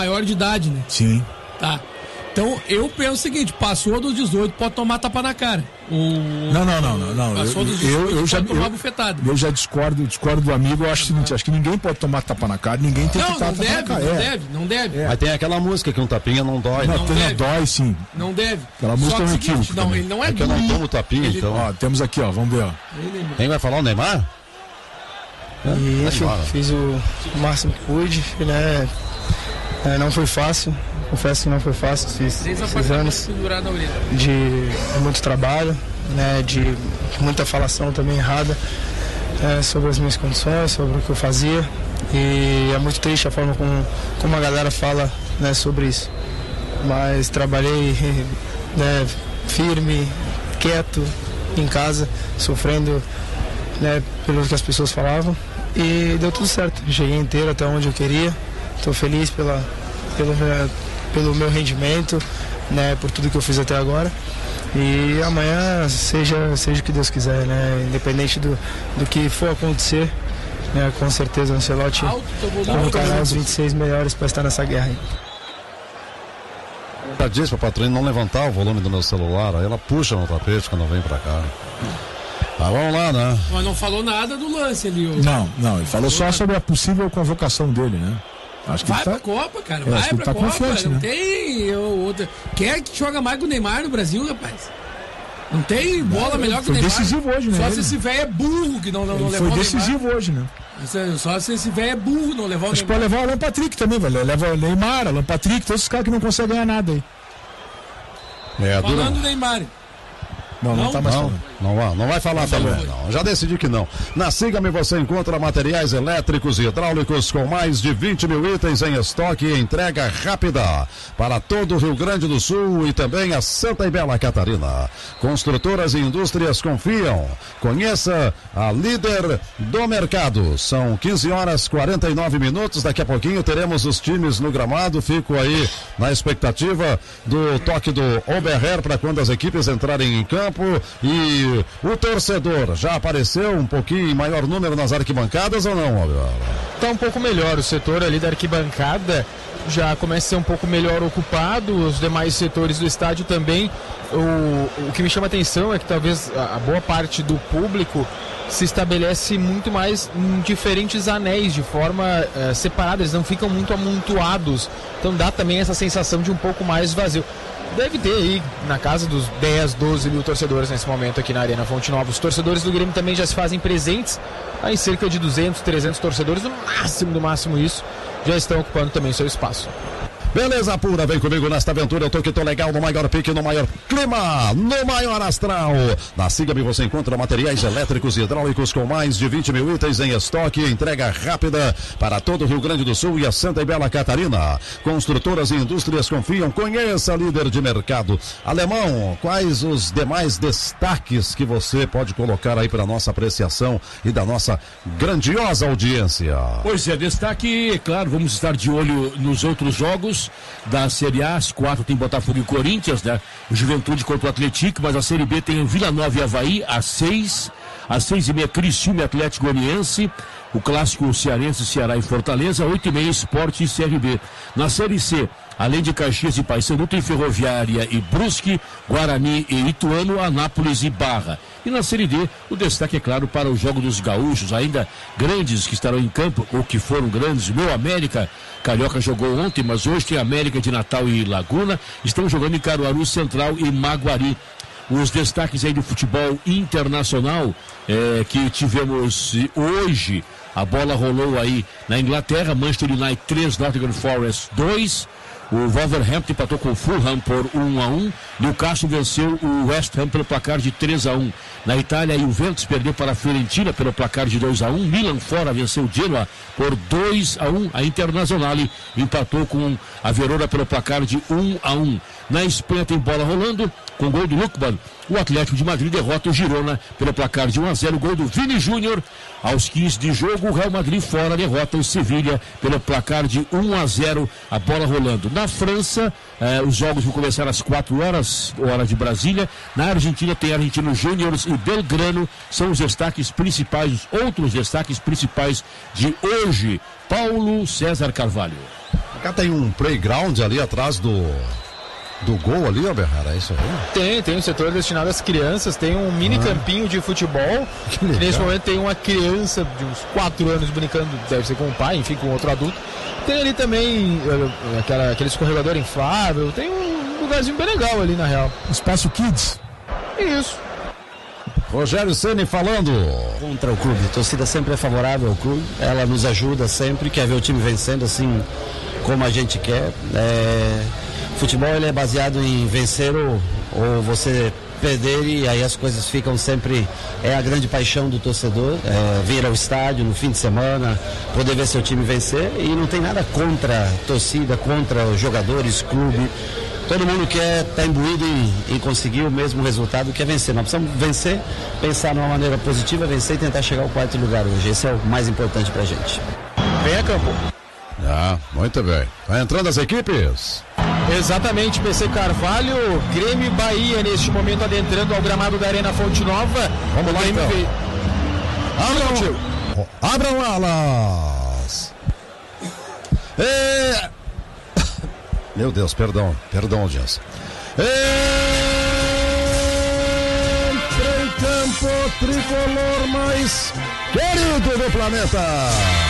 maior de idade, né? Sim. Tá. Então, eu penso o seguinte, passou dos 18, pode tomar tapa na cara. Não. Passou dos 18, pode tomar bufetada. Eu já discordo do amigo, eu acho o seguinte, acho que ninguém pode tomar tapa na cara, ninguém tem que tomar tapa na cara. Não deve. Mas tem aquela música que um tapinha não dói. Não dói, sim. Não deve. Aquela música é um equívoco. Não, ele não é que eu não tomo tapinha, então. Ó, temos aqui, ó, vamos ver, ó. Quem vai falar, o Neymar? E enfim, fiz o máximo que pude, né? Não foi fácil, confesso que não foi fácil, fiz 6 anos de muito trabalho, né? De muita falação também errada sobre as minhas condições, sobre o que eu fazia, e é muito triste a forma como a galera fala, né, sobre isso. Mas trabalhei, né, firme, quieto, em casa, sofrendo, né, pelo que as pessoas falavam, e deu tudo certo. Cheguei inteiro até onde eu queria. Estou feliz pelo meu rendimento, né, por tudo que eu fiz até agora. E amanhã seja o que Deus quiser, né, independente do que for acontecer, né, com certeza o Ancelotti colocará os 26 melhores para estar nessa guerra aí. Já disse para a patroa não levantar o volume do meu celular, aí ela puxa no tapete quando vem para cá. Vamos lá, né? Mas não falou nada do lance ali. Não, ele falou só sobre a possível convocação dele, né? Acho que vai pra Copa, cara. Vai pra Copa. Confiante, não né? tem outra. Quem é que joga mais que o Neymar no Brasil, rapaz? Não tem bola melhor que o Neymar. Foi decisivo hoje, né? Só se esse velho é burro que não levou o Neymar. Foi decisivo hoje, né? Só se esse velho é burro não levou o Neymar. Acho que pode levar o Alan Patrick também, velho. Leva o Neymar, Alan Patrick, todos os caras que não conseguem ganhar nada aí. Falando do Neymar. Não tá mais falando. Não vai falar também, não. Já decidi que não. Na Siga-me você encontra materiais elétricos e hidráulicos com mais de 20 mil itens em estoque e entrega rápida para todo o Rio Grande do Sul e também a Santa e Bela Catarina. Construtoras e indústrias confiam. Conheça a líder do mercado. São 15h49. Daqui a pouquinho teremos os times no gramado. Fico aí na expectativa do toque do Oberher para quando as equipes entrarem em campo. E o torcedor já apareceu um pouquinho em maior número nas arquibancadas ou não, Oberher? Está um pouco melhor o setor ali da arquibancada, já começa a ser um pouco melhor ocupado, os demais setores do estádio também. O que me chama a atenção é que talvez a boa parte do público se estabelece muito mais em diferentes anéis, de forma separada, eles não ficam muito amontoados, então dá também essa sensação de um pouco mais vazio. Deve ter aí na casa dos 10, 12 mil torcedores nesse momento aqui na Arena Fonte Nova. Os torcedores do Grêmio também já se fazem presentes, aí cerca de 200, 300 torcedores, no máximo isso, já estão ocupando também seu espaço. Beleza pura, vem comigo nesta aventura, eu tô que tô legal, no maior pique, no maior clima, no maior astral. Na Siga-me você encontra materiais elétricos e hidráulicos com mais de 20 mil itens em estoque, entrega rápida para todo o Rio Grande do Sul e a Santa e Bela Catarina. Construtoras e indústrias confiam, conheça a líder de mercado. Alemão, quais os demais destaques que você pode colocar aí para nossa apreciação e da nossa grandiosa audiência? Pois é, destaque, claro, vamos estar de olho nos outros jogos da Série A. Às 4 tem Botafogo e Corinthians, né? Juventude contra o Atlético, mas a Série B tem Vila Nova e Avaí às 6. Às 6h30, Criciúma e Atlético Goianiense. O clássico cearense, Ceará e Fortaleza. 8h30, Sport e CRB. Na Série C, além de Caxias e Paysandu, tem Ferroviária e Brusque, Guarani e Ituano, Anápolis e Barra. E na Série D, o destaque é claro para o jogo dos gaúchos, ainda grandes que estarão em campo, ou que foram grandes. Meu América, Carioca jogou ontem, mas hoje tem América de Natal e Laguna, estão jogando em Caruaru Central e Maguari. Os destaques aí do futebol internacional que tivemos hoje, a bola rolou aí na Inglaterra, Manchester United 3, Nottingham Forest 2. O Wolverhampton empatou com o Fulham por 1-1. Newcastle venceu o West Ham pelo placar de 3-1. Na Itália, a Juventus perdeu para a Fiorentina pelo placar de 2-1. Milan fora venceu o Genoa por 2-1. A Internazionale empatou com a Verona pelo placar de 1-1. Na Espanha tem bola rolando, com gol do Lukman. O Atlético de Madrid derrota o Girona pelo placar de 1-0. Gol do Vini Júnior. Aos 15 de jogo, o Real Madrid fora derrota o Sevilha pelo placar de 1-0. A bola rolando. Na França, os jogos vão começar às 4 horas, hora de Brasília. Na Argentina tem Argentinos Júniors e Belgrano. São os destaques principais, os outros destaques principais de hoje. Paulo César Carvalho. Cá tem um playground ali atrás do gol ali, ó, Berrara, é isso aí? Tem um setor destinado às crianças, tem um mini campinho de futebol, que nesse momento tem uma criança de uns 4 anos brincando, deve ser com o pai, enfim, com outro adulto. Tem ali também aquele escorregador inflável, tem um lugarzinho bem legal ali, na real. Espaço Kids. Isso. Rogério Ceni falando. Contra o clube, a torcida sempre é favorável ao clube, ela nos ajuda sempre, quer ver o time vencendo assim como a gente quer. Futebol ele é baseado em vencer ou você perder, e aí as coisas ficam sempre, é a grande paixão do torcedor, vir ao estádio no fim de semana, poder ver seu time vencer, e não tem nada contra a torcida, contra os jogadores, clube. Todo mundo quer estar imbuído em conseguir o mesmo resultado, que é vencer. Nós precisamos vencer, pensar numa maneira positiva, vencer e tentar chegar ao 4º lugar hoje. Esse é o mais importante pra gente. Vem a campo. Muito bem. Vai entrando as equipes. Exatamente, PC Carvalho, Grêmio e Bahia neste momento adentrando ao gramado da Arena Fonte Nova. Vamos lá, então. Abram alas. Meu Deus, perdão, audiência. Entra em campo, tricolor mais querido do planeta.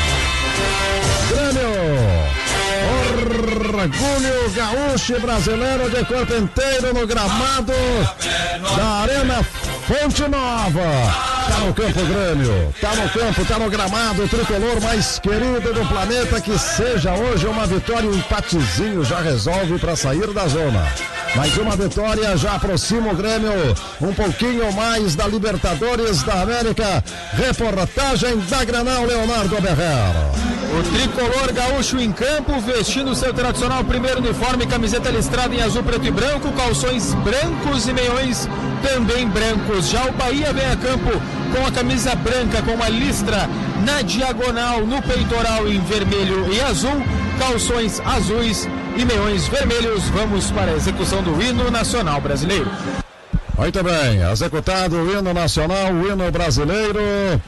Grêmio, orgulho gaúcho brasileiro de corpo inteiro no gramado da Arena Fonte Nova. Tá no campo, Grêmio, tá no campo, tá no gramado, o tricolor mais querido do planeta. Que seja hoje uma vitória, um empatezinho já resolve para sair da zona. Mais uma vitória já aproxima o Grêmio um pouquinho mais da Libertadores da América. Reportagem da Granal, Leonardo Berrera. O tricolor gaúcho em campo, vestindo seu tradicional primeiro uniforme, camiseta listrada em azul, preto e branco, calções brancos e meiões também brancos. Já o Bahia vem a campo com a camisa branca, com uma listra na diagonal, no peitoral em vermelho e azul, calções azuis e meiões vermelhos. Vamos para a execução do hino nacional brasileiro. Muito bem, executado o hino nacional, o hino brasileiro.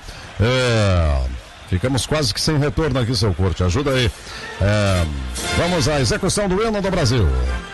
Ficamos quase que sem retorno aqui, seu Curte, ajuda aí. Vamos à execução do hino do Brasil.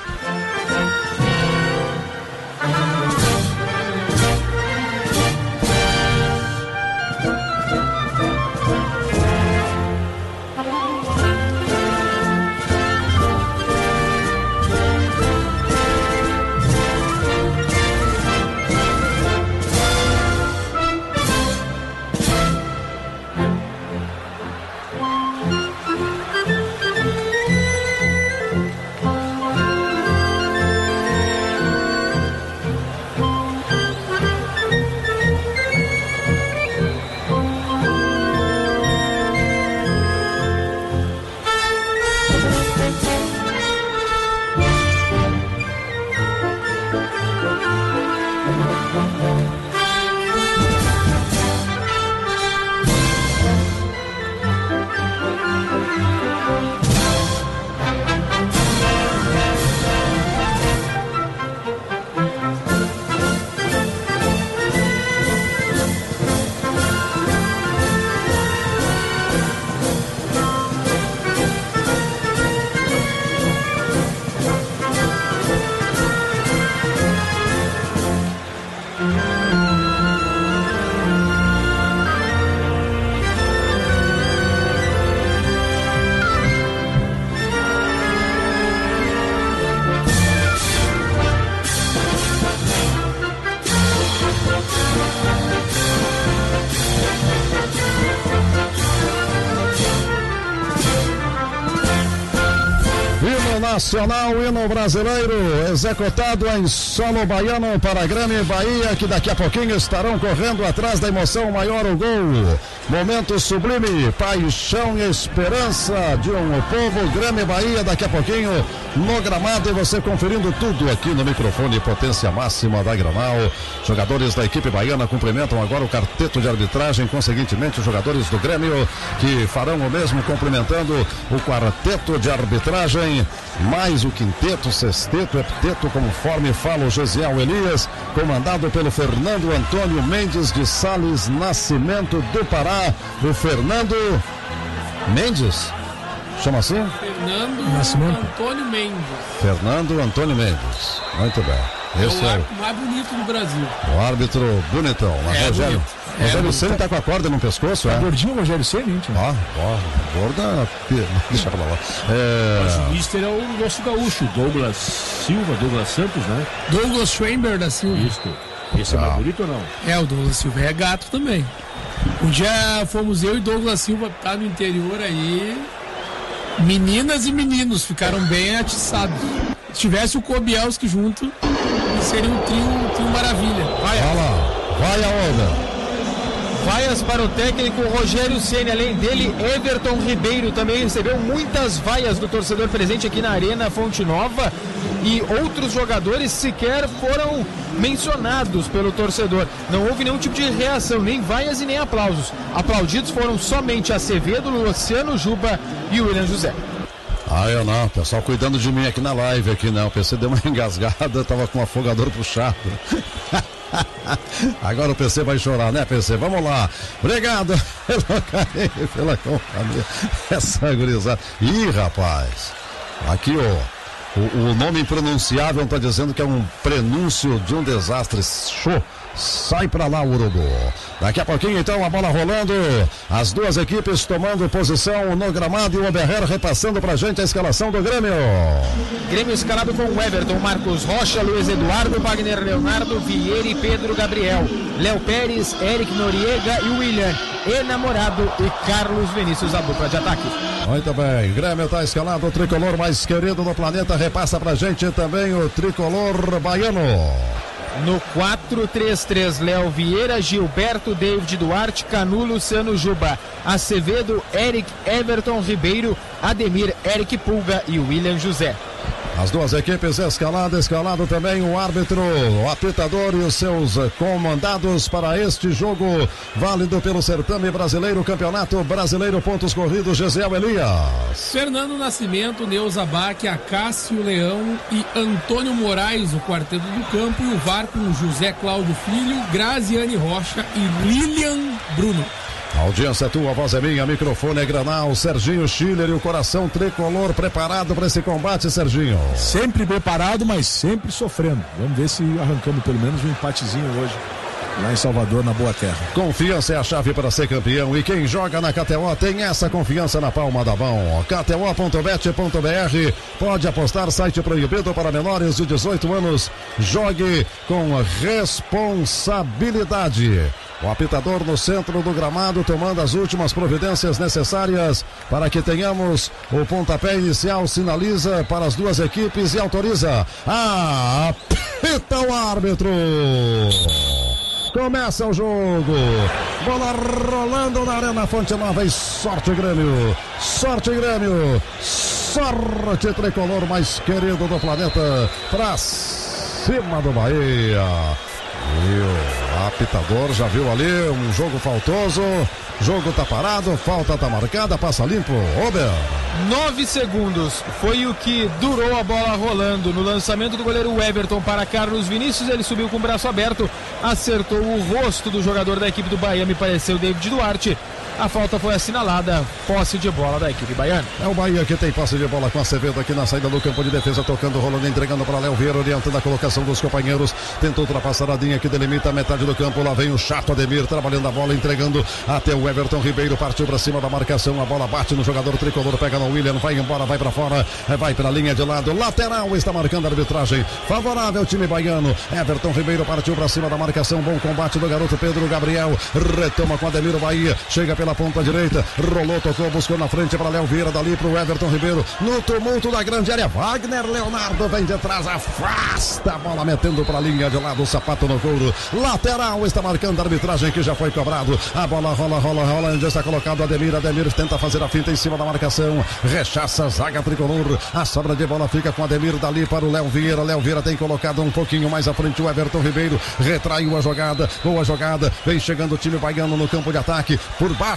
Nacional, hino brasileiro, executado em solo baiano para Grêmio e Bahia, que daqui a pouquinho estarão correndo atrás da emoção maior, o gol. Momento sublime, paixão e esperança de um povo. Grêmio e Bahia daqui a pouquinho no gramado, e você conferindo tudo aqui no microfone Potência Máxima da Granal. Jogadores da equipe baiana cumprimentam agora o quarteto de arbitragem, conseguintemente os jogadores do Grêmio que farão o mesmo, cumprimentando o quarteto de arbitragem, mais o quinteto, sexteto, hepteto, conforme fala o Gesiel Elias, comandado pelo Fernando Antônio Mendes de Sales Nascimento do Pará. O Fernando Mendes Chama assim? Fernando Antônio Mendes. Muito bem. Esse é o árbitro mais bonito do Brasil. O árbitro bonitão. Rogério. Rogério Ceni tá com a corda no pescoço, tá gordinho o Rogério Ceni, gorda. Deixa pra lá. Mas o mister é o nosso gaúcho, Douglas Santos, né? Douglas Schwember da Silva. Isso. Esse é mais bonito ou não? O Douglas Silva é gato também. Um dia fomos eu e Douglas Silva, tá no interior aí. Meninas e meninos ficaram bem atiçados. Se tivesse o Kobielski junto, seria um trio maravilha. Vai a onda. Vaias para o técnico Rogério Ceni. Além dele, Everton Ribeiro também recebeu muitas vaias do torcedor presente aqui na Arena Fonte Nova. E outros jogadores sequer foram mencionados pelo torcedor. Não houve nenhum tipo de reação, nem vaias e nem aplausos. Aplaudidos foram somente Acevedo, Luciano Juba e William José. Eu não, pessoal cuidando de mim aqui na live, o PC deu uma engasgada, tava com um afogador puxado. Agora o PC vai chorar, né, PC? Vamos lá. Obrigado pelo carinho, pela companhia. Essa gurizada. Ih, rapaz. Aqui, o nome impronunciável está dizendo que é um prenúncio de um desastre. Show. Sai pra lá, Urubu. Daqui a pouquinho, então, a bola rolando. As duas equipes tomando posição no gramado e o Oberher repassando pra gente a escalação do Grêmio. Grêmio escalado com Everton, Marcos Rocha, Luiz Eduardo, Wagner Leonardo, Vieira e Pedro Gabriel. Léo Pérez, Eric Noriega e William Enamorado e Carlos Vinícius, a dupla de ataque. Muito bem, Grêmio está escalado, o tricolor mais querido do planeta. Repassa pra gente também o tricolor baiano. No 4-3-3, Léo Vieira, Gilberto, David Duarte, Canu, Luciano Juba, Acevedo, Eric, Everton Ribeiro, Ademir, Eric Pulga e William José. As duas equipes escalado também o árbitro, o apitador e os seus comandados para este jogo válido pelo certame brasileiro, Campeonato Brasileiro, pontos corridos, Gesiel Elias. Fernando Nascimento, Neuza Bach, Acácio Leão e Antônio Moraes, o quarteto do campo, e o VAR com José Cláudio Filho, Graziane Rocha e Lilian Bruno. A audiência é tua, a voz é minha, microfone é Granal, Serginho Schiller e o coração tricolor preparado para esse combate, Serginho. Sempre preparado, mas sempre sofrendo. Vamos ver se arrancamos pelo menos um empatezinho hoje, lá em Salvador, na Boa Terra. Confiança é a chave para ser campeão e quem joga na KTO tem essa confiança na palma da mão. KTO.bet.br, pode apostar, site proibido para menores de 18 anos. Jogue com responsabilidade. O apitador no centro do gramado tomando as últimas providências necessárias para que tenhamos o pontapé inicial, sinaliza para as duas equipes e autoriza. Apita o árbitro. Começa o jogo. Bola rolando na Arena Fonte Nova e sorte Grêmio. Sorte Grêmio. Sorte tricolor mais querido do planeta. Pra cima do Bahia. E o apitador já viu ali um jogo faltoso. Jogo tá parado, falta tá marcada, passa limpo. Ober. 9 segundos foi o que durou a bola rolando no lançamento do goleiro Everton para Carlos Vinícius. Ele subiu com o braço aberto, acertou o rosto do jogador da equipe do Bahia, me pareceu David Duarte. A falta foi assinalada, posse de bola da equipe baiana. É o Bahia que tem posse de bola com Acevedo aqui na saída do campo de defesa, tocando, rolando, entregando para Léo Vieira, orientando a colocação dos companheiros. Tentou ultrapassadinha que delimita a metade do campo. Lá vem o chato Ademir trabalhando a bola, entregando até o Everton Ribeiro. Partiu para cima da marcação. A bola bate no jogador tricolor, pega no William, vai embora, vai para fora, vai pela linha de lado. Lateral está marcando a arbitragem favorável ao time baiano. Everton Ribeiro partiu para cima da marcação. Bom combate do garoto Pedro Gabriel. Retoma com Ademir o Bahia. Chega pela ponta direita, rolou, tocou, buscou na frente para Léo Vieira, dali para o Everton Ribeiro, no tumulto da grande área, Wagner Leonardo vem de trás, afasta a bola, metendo para a linha de lado, o sapato no couro, lateral, está marcando a arbitragem que já foi cobrado, a bola rola, já está colocado Ademir tenta fazer a finta em cima da marcação, rechaça a zaga tricolor, a sobra de bola fica com Ademir, dali para o Léo Vieira tem colocado um pouquinho mais à frente o Everton Ribeiro, retraiu a jogada, boa jogada, vem chegando o time baiano no campo de ataque, por baixo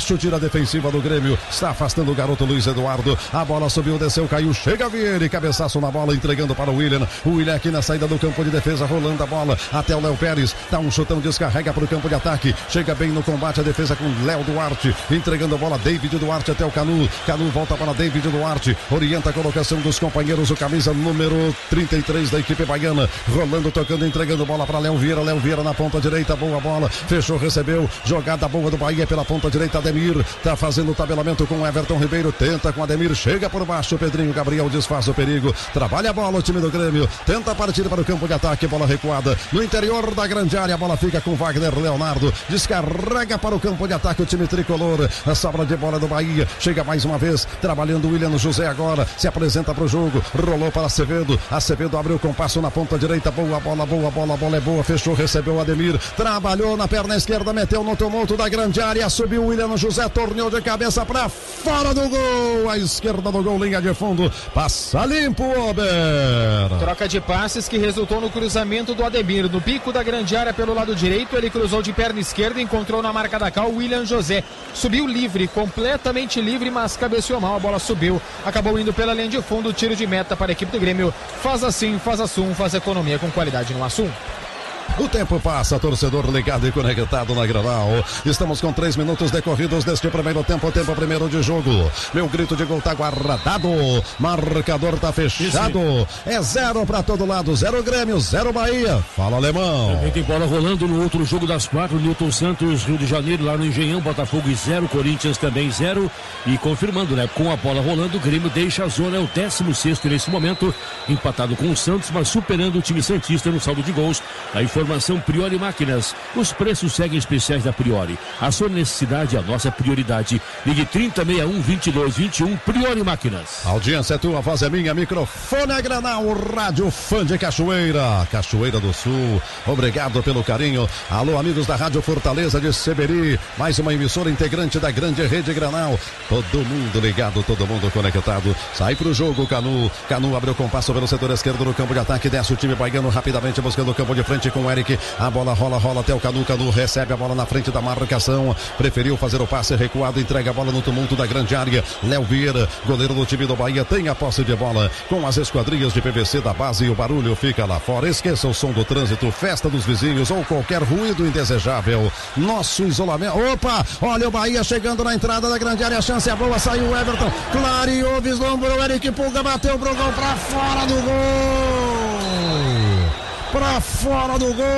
baixo, tira a defensiva do Grêmio, está afastando o garoto Luiz Eduardo, a bola subiu, desceu, caiu, chega Vieira, cabeçaço na bola, entregando para o William aqui na saída do campo de defesa, rolando a bola até o Léo Pérez, dá um chutão, descarrega para o campo de ataque, chega bem no combate, a defesa com Léo Duarte, entregando a bola, David Duarte até o Canu volta para David Duarte, orienta a colocação dos companheiros, o camisa número 33 da equipe baiana, rolando, tocando, entregando bola para Léo Vieira na ponta direita, boa bola, fechou, recebeu, jogada boa do Bahia pela ponta direita, Ademir, tá fazendo o tabelamento com Everton Ribeiro, tenta com Ademir, chega por baixo, Pedrinho Gabriel desfaz o perigo, trabalha a bola o time do Grêmio, tenta partir para o campo de ataque, bola recuada, no interior da grande área, a bola fica com Wagner Leonardo, descarrega para o campo de ataque o time tricolor, a sobra de bola do Bahia, chega mais uma vez, trabalhando o William José agora, se apresenta para o jogo, rolou para Acevedo abriu o compasso na ponta direita, boa bola é boa, fechou, recebeu o Ademir, trabalhou na perna esquerda, meteu no tumulto da grande área, subiu o William José, torneou de cabeça para fora do gol, à esquerda do gol, linha de fundo, passa limpo, Ober. Troca de passes que resultou no cruzamento do Ademir, no pico da grande área pelo lado direito, ele cruzou de perna esquerda, encontrou na marca da cal o William José, subiu livre, completamente livre, mas cabeceou mal, a bola subiu, acabou indo pela linha de fundo, tiro de meta para a equipe do Grêmio, faz assim, faz Assum, faz economia com qualidade no Assum. O tempo passa, torcedor ligado e conectado na Granal. Estamos com 3 minutos decorridos deste primeiro tempo primeiro de jogo. Meu grito de gol tá guardado, marcador tá fechado. É 0 para todo lado, 0 Grêmio, 0 Bahia. Fala, Alemão. Também tem bola rolando no outro jogo das 4, Newton Santos, Rio de Janeiro, lá no Engenhão, Botafogo 0, Corinthians também 0. E confirmando, né, com a bola rolando, o Grêmio deixa a zona, é o 16º nesse momento, empatado com o Santos, mas superando o time santista no saldo de gols. A informação Priori Máquinas. Os preços seguem especiais da Priori. A sua necessidade é a nossa prioridade. Ligue 3061-2221, Priori Máquinas. A audiência é tua, voz é minha, microfone é Granal, rádio fã de Cachoeira, Cachoeira do Sul. Obrigado pelo carinho. Alô, amigos da Rádio Fortaleza de Seberi, mais uma emissora integrante da grande rede Granal. Todo mundo ligado, todo mundo conectado. Sai pro jogo, Canu abriu o compasso pelo setor esquerdo no campo de ataque, desce o time baiano rapidamente buscando o campo de frente com o Eric. A bola rola até o Canu recebe a bola na frente da marcação, preferiu fazer o passe recuado, entrega a bola no tumulto da grande área. Léo Vieira, goleiro do time do Bahia, tem a posse de bola com as esquadrias de PVC da base e o barulho fica lá fora. Esqueça o som do trânsito, festa dos vizinhos ou qualquer ruído indesejável. Nosso isolamento. Opa, olha o Bahia chegando na entrada da grande área, a chance é boa, saiu o Everton, clareou, vislumbrou, Eric Pulga bateu pro gol, pra fora do gol. Para fora do gol,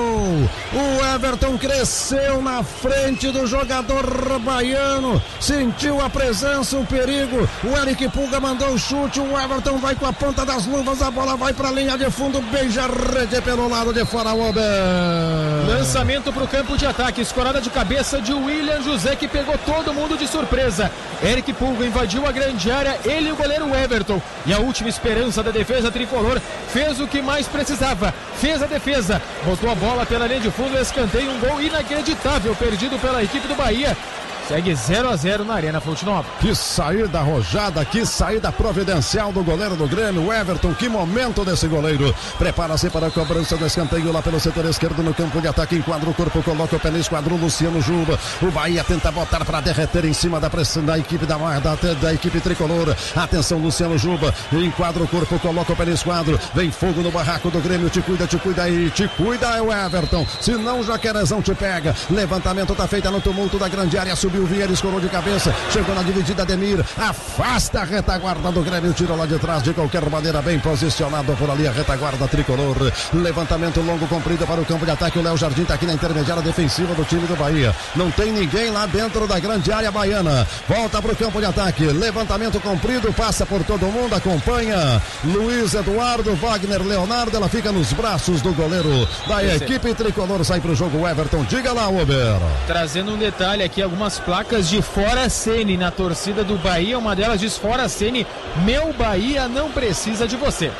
o Everton cresceu na frente do jogador baiano, sentiu a presença, o perigo, o Eric Pulga mandou o chute, o Everton vai com a ponta das luvas, a bola vai para a linha de fundo, beija a rede pelo lado de fora, Ober. Lançamento para o campo de ataque, escorada de cabeça de William José, que pegou todo mundo de surpresa. Eric Pulga invadiu a grande área, ele e o goleiro Everton, e a última esperança da defesa tricolor fez o que mais precisava. Fez a defesa, botou a bola pela linha de fundo, escanteio, um gol inacreditável perdido pela equipe do Bahia. Segue 0-0 na Arena Fonte Nova. Que saída arrojada, que saída providencial do goleiro do Grêmio, Everton, que momento desse goleiro. Prepara-se para a cobrança do escanteio lá pelo setor esquerdo no campo de ataque, enquadra o corpo, coloca o pé no esquadro, Luciano Juba. O Bahia tenta botar para derreter em cima da pressão da equipe da equipe tricolor. Atenção, Luciano Juba, enquadra o corpo, coloca o pé no esquadro, vem fogo no barraco do Grêmio, te cuida aí, te cuida é o Everton, senão o Jaquerezão te pega. Levantamento tá feito no tumulto da grande área, subiu o Vieira, escorou de cabeça, chegou na dividida, Ademir, afasta a retaguarda do Grêmio, tirou lá de trás, de qualquer maneira bem posicionado por ali a retaguarda tricolor. Levantamento longo, comprido para o campo de ataque, o Léo Jardim tá aqui na intermediária defensiva do time do Bahia, não tem ninguém lá dentro da grande área baiana, volta para o campo de ataque, levantamento comprido, passa por todo mundo, acompanha Luiz Eduardo, Wagner Leonardo, ela fica nos braços do goleiro da equipe tricolor, sai para o jogo Everton, diga lá, Ober. Trazendo um detalhe aqui, algumas placas de Fora Sene na torcida do Bahia, uma delas diz Fora Sene, meu Bahia não precisa de você.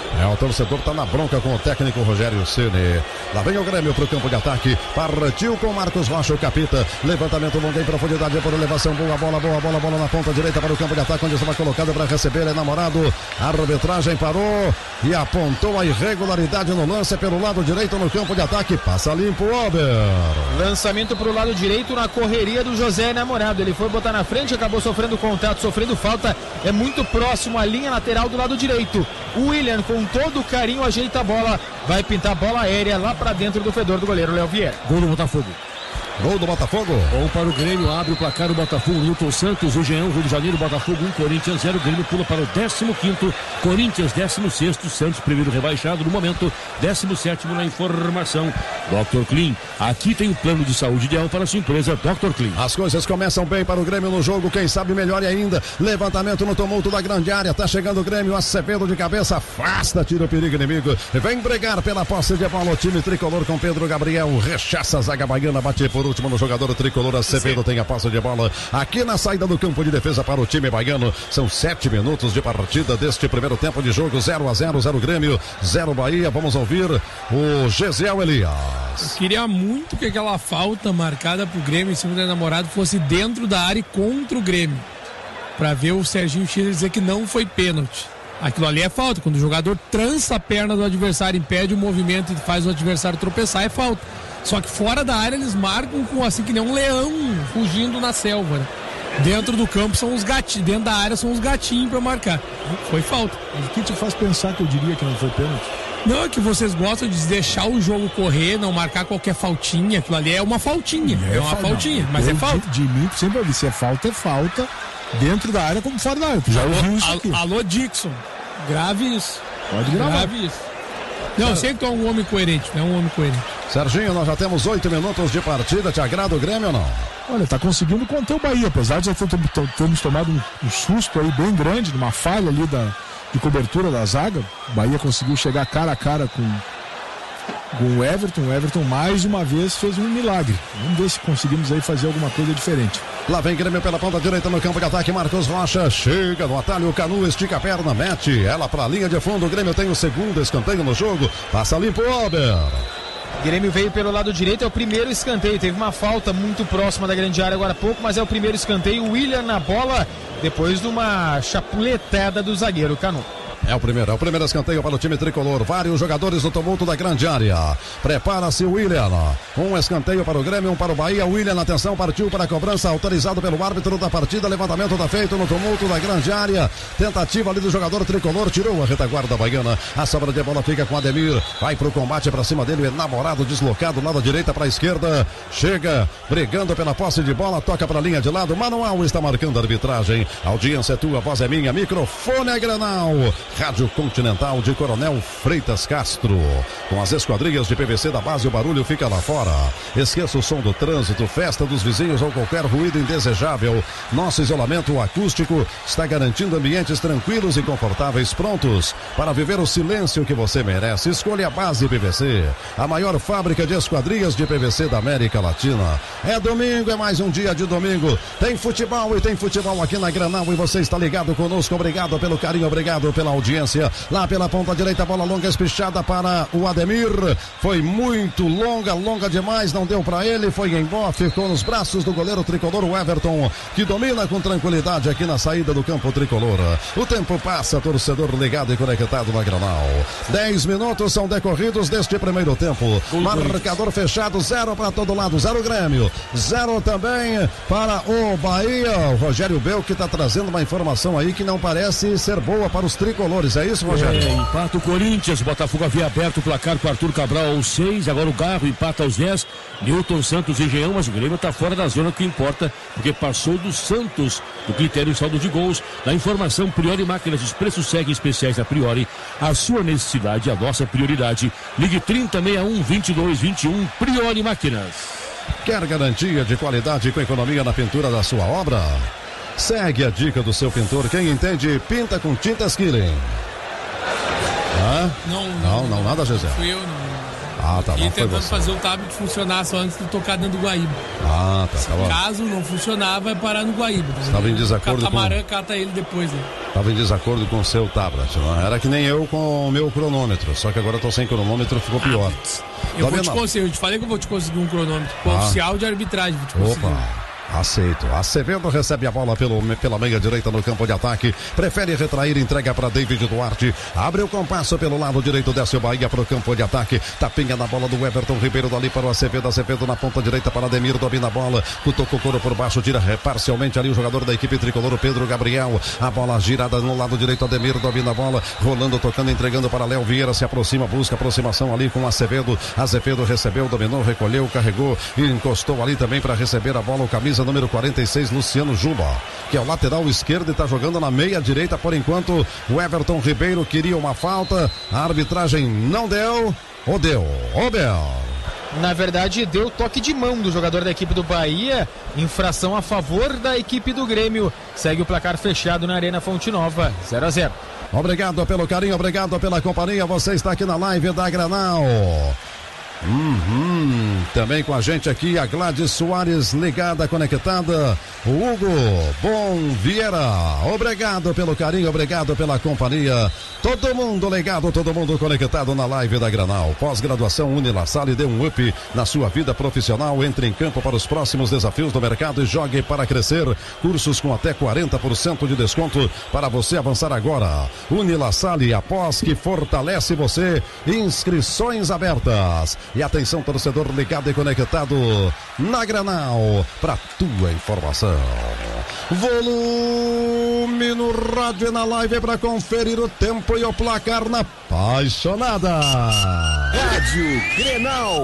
O torcedor tá na bronca com o técnico Rogério Ceni. Lá vem o Grêmio pro campo de ataque. Partiu com Marcos Rocha, o capita. Levantamento longo em profundidade por elevação. Boa bola na ponta direita para o campo de ataque, onde estava colocado para receber. É namorado. A arbitragem parou e apontou a irregularidade no lance pelo lado direito no campo de ataque. Passa limpo o Ober. Lançamento pro lado direito na correria do José Namorado. Ele foi botar na frente, acabou sofrendo contato, sofrendo falta. É muito próximo à linha lateral do lado direito. O William, com todo carinho, ajeita a bola. Vai pintar bola aérea lá pra dentro do fedor do goleiro Léo Vieira. Gol do Botafogo. Gol do Botafogo. Gol para o Grêmio, abre o placar o Botafogo. Newton Santos, o Jean, Rio de Janeiro, Botafogo 1, Corinthians 0. Grêmio pula para o 15º, Corinthians 16º, Santos primeiro rebaixado no momento, 17º na informação. Dr. Clean, aqui tem o plano de saúde ideal para a sua empresa, Dr. Clean. As coisas começam bem para o Grêmio no jogo, quem sabe melhor ainda. Levantamento no tumulto da grande área, tá chegando o Grêmio, Acevedo de cabeça, afasta, tira o perigo inimigo. Vem brigar pela posse de bola o time tricolor com Pedro Gabriel, rechaça a zaga baiana, bate por último no jogador tricolor. Acevedo tem a posse de bola aqui na saída do campo de defesa para o time baiano. São 7 minutos de partida deste primeiro tempo de jogo. 0-0, 0 Grêmio, 0 Bahia. Vamos ouvir o Gesiel Elias. Eu queria muito que aquela falta marcada pro Grêmio em cima do namorado fosse dentro da área e contra o Grêmio, para ver o Serginho Schiller dizer que não foi pênalti. Aquilo ali é falta. Quando o jogador trança a perna do adversário, impede o movimento e faz o adversário tropeçar, é falta. Só que fora da área eles marcam com assim que nem um leão fugindo na selva, né? Dentro do campo são os gatinhos, dentro da área são os gatinhos para marcar. Foi falta. Mas o que te faz pensar que eu diria que não foi pênalti? Não, é que vocês gostam de deixar o jogo correr, não marcar qualquer faltinha. Aquilo ali é uma faltinha. É uma faltinha, mas é falta. De mim sempre ouvi, se é falta, dentro da área como fora da área. Tu já ouviu isso aqui. Alô, Dixon, grave isso. Pode gravar. Grave isso. Não, eu sei que tu é um homem coerente, não é um homem coerente. Serginho, nós já temos 8 minutos de partida. Te agrada o Grêmio ou não? Olha, tá conseguindo conter o Bahia, apesar de já termos tomado um susto aí bem grande, numa falha ali de cobertura da zaga. O Bahia conseguiu chegar cara a cara com o Everton. O Everton mais uma vez fez um milagre. Vamos ver se conseguimos aí fazer alguma coisa diferente. Lá vem Grêmio pela ponta direita no campo de ataque. Marcos Rocha chega no atalho, Canu estica a perna, mete ela pra linha de fundo. O Grêmio tem o segundo escanteio no jogo. Passa limpo o Ober. Grêmio veio pelo lado direito, é o primeiro escanteio. Teve uma falta muito próxima da grande área agora há pouco, mas é o primeiro escanteio. O William na bola, depois de uma chapuletada do zagueiro Canu. É o primeiro escanteio para o time tricolor. Vários jogadores no tumulto da grande área. Prepara-se o William. Um escanteio para o Grêmio, um para o Bahia. William, atenção, partiu para a cobrança, autorizado pelo árbitro da partida. Levantamento está feito no tumulto da grande área. Tentativa ali do jogador tricolor, tirou a retaguarda baiana. A sobra de bola fica com Ademir. Vai para o combate para cima dele. O namorado deslocado, lado direita para a esquerda. Chega, brigando pela posse de bola. Toca para a linha de lado. Manual está marcando a arbitragem. Audiência é tua, voz é minha. Microfone é Grenal. Rádio Continental de Coronel Freitas Castro. Com as esquadrias de PVC da base, o barulho fica lá fora. Esqueça o som do trânsito, festa dos vizinhos ou qualquer ruído indesejável. Nosso isolamento acústico está garantindo ambientes tranquilos e confortáveis, prontos para viver o silêncio que você merece. Escolha a base PVC, a maior fábrica de esquadrias de PVC da América Latina. É domingo, é mais um dia de domingo. Tem futebol e tem futebol aqui na Granal e você está ligado conosco. Obrigado pelo carinho, obrigado pela audiência. Lá pela ponta direita, bola longa espichada para o Ademir. Foi muito longa demais, não deu para ele, foi embora, ficou nos braços do goleiro tricolor, o Everton, que domina com tranquilidade aqui na saída do campo tricolor. O tempo passa, torcedor ligado e conectado na Granal. 10 minutos são decorridos deste primeiro tempo. Marcador fechado, 0 para todo lado, 0 Grêmio, 0 também para o Bahia. O Rogério Bel que está trazendo uma informação aí que não parece ser boa para os tricolores. É isso, Rogério? Empata o Corinthians, Botafogo havia aberto o placar com Arthur Cabral aos 6, agora o Garro empata aos 10, Newton Santos e Jean, mas o Grêmio está fora da zona, que importa, porque passou do Santos, do critério saldo de gols. Na informação, Priori Máquinas, os preços seguem especiais da Priori, a sua necessidade, a nossa prioridade. Ligue 3061-2221, Priori Máquinas. Quer garantia de qualidade com economia na pintura da sua obra? Segue a dica do seu pintor. Quem entende, pinta com tintas Killing. Não, nada, José. Fui eu, não. tá bom. E tentando fazer o tablet funcionar só antes de tocar dentro do Guaíba. Tá bom. Caso não funcionar, vai parar no Guaíba. Estava em desacordo com... O catamarã cata ele depois, né? Estava em desacordo com o seu tablet, não? Era que nem eu com o meu cronômetro, só que agora eu tô sem cronômetro, ficou pior. Eu vou te conseguir, eu te falei que eu vou te conseguir um cronômetro oficial de arbitragem, vou te conseguir. Opa! Aceito. Acevedo recebe a bola pela meia direita no campo de ataque. Prefere retrair, entrega para David Duarte. Abre o compasso pelo lado direito, desce o Bahia para o campo de ataque. Tapinha na bola do Everton Ribeiro, dali para o Acevedo. Acevedo na ponta direita para Ademir, domina a bola. Cutuca o couro por baixo, tira parcialmente ali o jogador da equipe tricolor, Pedro Gabriel. A bola girada no lado direito, Ademir domina a bola. Rolando, tocando, entregando para Léo Vieira. Se aproxima, busca aproximação ali com Acevedo. Acevedo recebeu, dominou, recolheu, carregou e encostou ali também para receber a bola. O camisa número 46, Luciano Juba, que é o lateral esquerdo e está jogando na meia direita por enquanto. O Everton Ribeiro queria uma falta, a arbitragem não deu, ou deu, Na verdade, deu toque de mão do jogador da equipe do Bahia, infração a favor da equipe do Grêmio. Segue o placar fechado na Arena Fonte Nova, 0-0. Obrigado pelo carinho, obrigado pela companhia. Você está aqui na live da Granal. Também com a gente aqui a Gladys Soares, ligada, conectada. O Hugo Bom Vieira, obrigado pelo carinho, obrigado pela companhia. Todo mundo ligado, todo mundo conectado na live da Granal. Pós-graduação Unilassalle, dê um up na sua vida profissional. Entre em campo para os próximos desafios do mercado e jogue para crescer. Cursos com até 40% de desconto para você avançar agora. Unilassalle, a pós que fortalece você. Inscrições abertas. E atenção, torcedor ligado e conectado na Granal, para tua informação. Volume no rádio e na live para conferir o tempo e o placar na apaixonada. Rádio Grenal.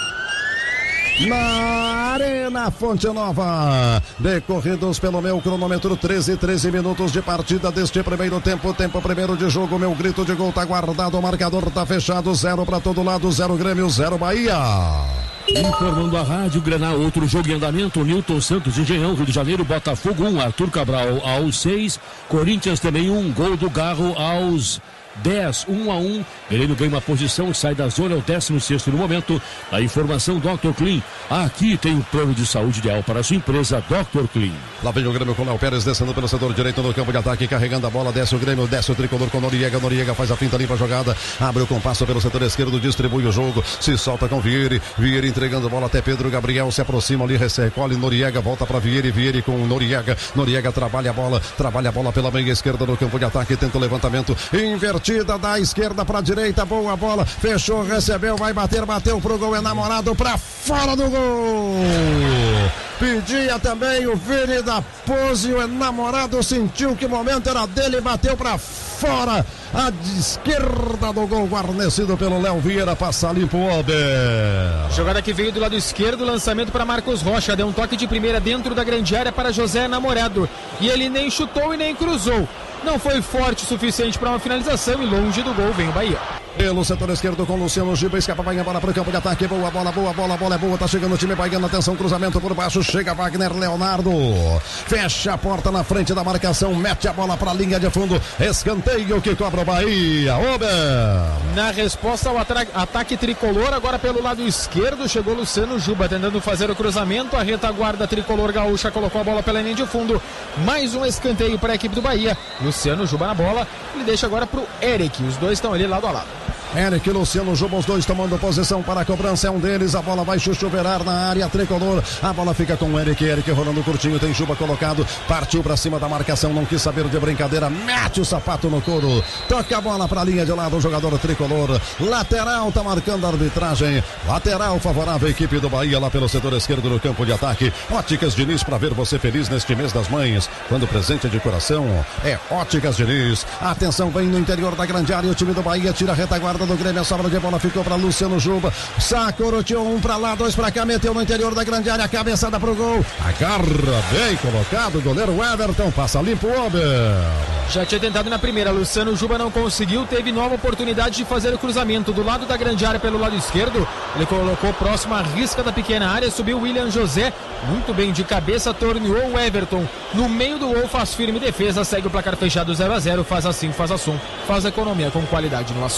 Na Arena Fonte Nova, decorridos pelo meu cronômetro, 13 minutos de partida deste primeiro tempo primeiro de jogo. Meu grito de gol tá guardado, o marcador tá fechado, 0 para todo lado, 0 Grêmio, 0 Bahia. Informando a Rádio Grenal, outro jogo em andamento, Nilton Santos, Engenhão, Rio de Janeiro, Botafogo 1, Arthur Cabral aos 6, Corinthians também 1, gol do Garro aos 10, 1-1, Grêmio ganha uma posição, sai da zona, é o 16º no momento. A informação, Dr. Clean, aqui tem um plano de saúde ideal para a sua empresa, Dr. Clean. Lá vem o Grêmio com Léo Pérez, descendo pelo setor direito no campo de ataque, carregando a bola, desce o Grêmio, desce o tricolor com Noriega faz a finta, limpa a jogada, abre o compasso pelo setor esquerdo, distribui o jogo, se solta com Vieri entregando a bola até Pedro Gabriel, se aproxima ali, recolhe Noriega, volta para Vieri com Noriega trabalha a bola pela meia esquerda no campo de ataque, tenta o levantamento, invertida da esquerda para a direita, boa bola, fechou, recebeu, vai bateu pro gol, enamorado para fora do gol. Pedia também o Vini da pose, o enamorado sentiu que o momento era dele, bateu para fora, a esquerda do gol, guarnecido pelo Léo Vieira, passa limpo o Ober. Jogada que veio do lado esquerdo, lançamento para Marcos Rocha, deu um toque de primeira dentro da grande área para José Namorado, e ele nem chutou e nem cruzou. Não foi forte o suficiente para uma finalização e longe do gol vem o Bahia. Pelo setor esquerdo com Luciano Giba, escapa Bahia, bola para o campo de ataque, boa a bola é boa, tá chegando o time baiano, atenção, cruzamento por baixo, chega Wagner Leonardo, fecha a porta na frente da marcação, mete a bola para a linha de fundo, escanteio que cobra o Bahia, Ober. Na resposta ao ataque tricolor, agora pelo lado esquerdo, chegou Luciano Juba, tentando fazer o cruzamento, a retaguarda tricolor gaúcha colocou a bola pela linha de fundo, mais um escanteio para a equipe do Bahia, Luciano Juba na bola, ele deixa agora para o Eric, os dois estão ali lado a lado. Eric e Luciano Juba, os dois tomando posição para a cobrança, é um deles, a bola vai chuchuverar na área tricolor, a bola fica com o Eric rolando curtinho, tem Juba colocado, partiu para cima da marcação, não quis saber de brincadeira, mete o sapato no couro, toca a bola para a linha de lado, o jogador tricolor, lateral, tá marcando a arbitragem, lateral favorável à equipe do Bahia, lá pelo setor esquerdo no campo de ataque. Óticas Diniz, para ver você feliz neste mês das mães, quando o presente é de coração, é Óticas Diniz. Atenção, vem no interior da grande área, o time do Bahia tira a retaguarda do Grêmio, a sobra de bola ficou para Luciano Juba, sacoroteou, um para lá, dois para cá, meteu no interior da grande área, cabeçada pro gol, agarra bem colocado, o goleiro Everton, passa limpo o Ober. Já tinha tentado na primeira, Luciano Juba não conseguiu, teve nova oportunidade de fazer o cruzamento do lado da grande área pelo lado esquerdo, ele colocou próximo à risca da pequena área, subiu William José, muito bem de cabeça, torneou o Everton, no meio do gol, faz firme defesa, segue o placar fechado 0-0, faz assim, faz assum, faz economia com qualidade no assunto.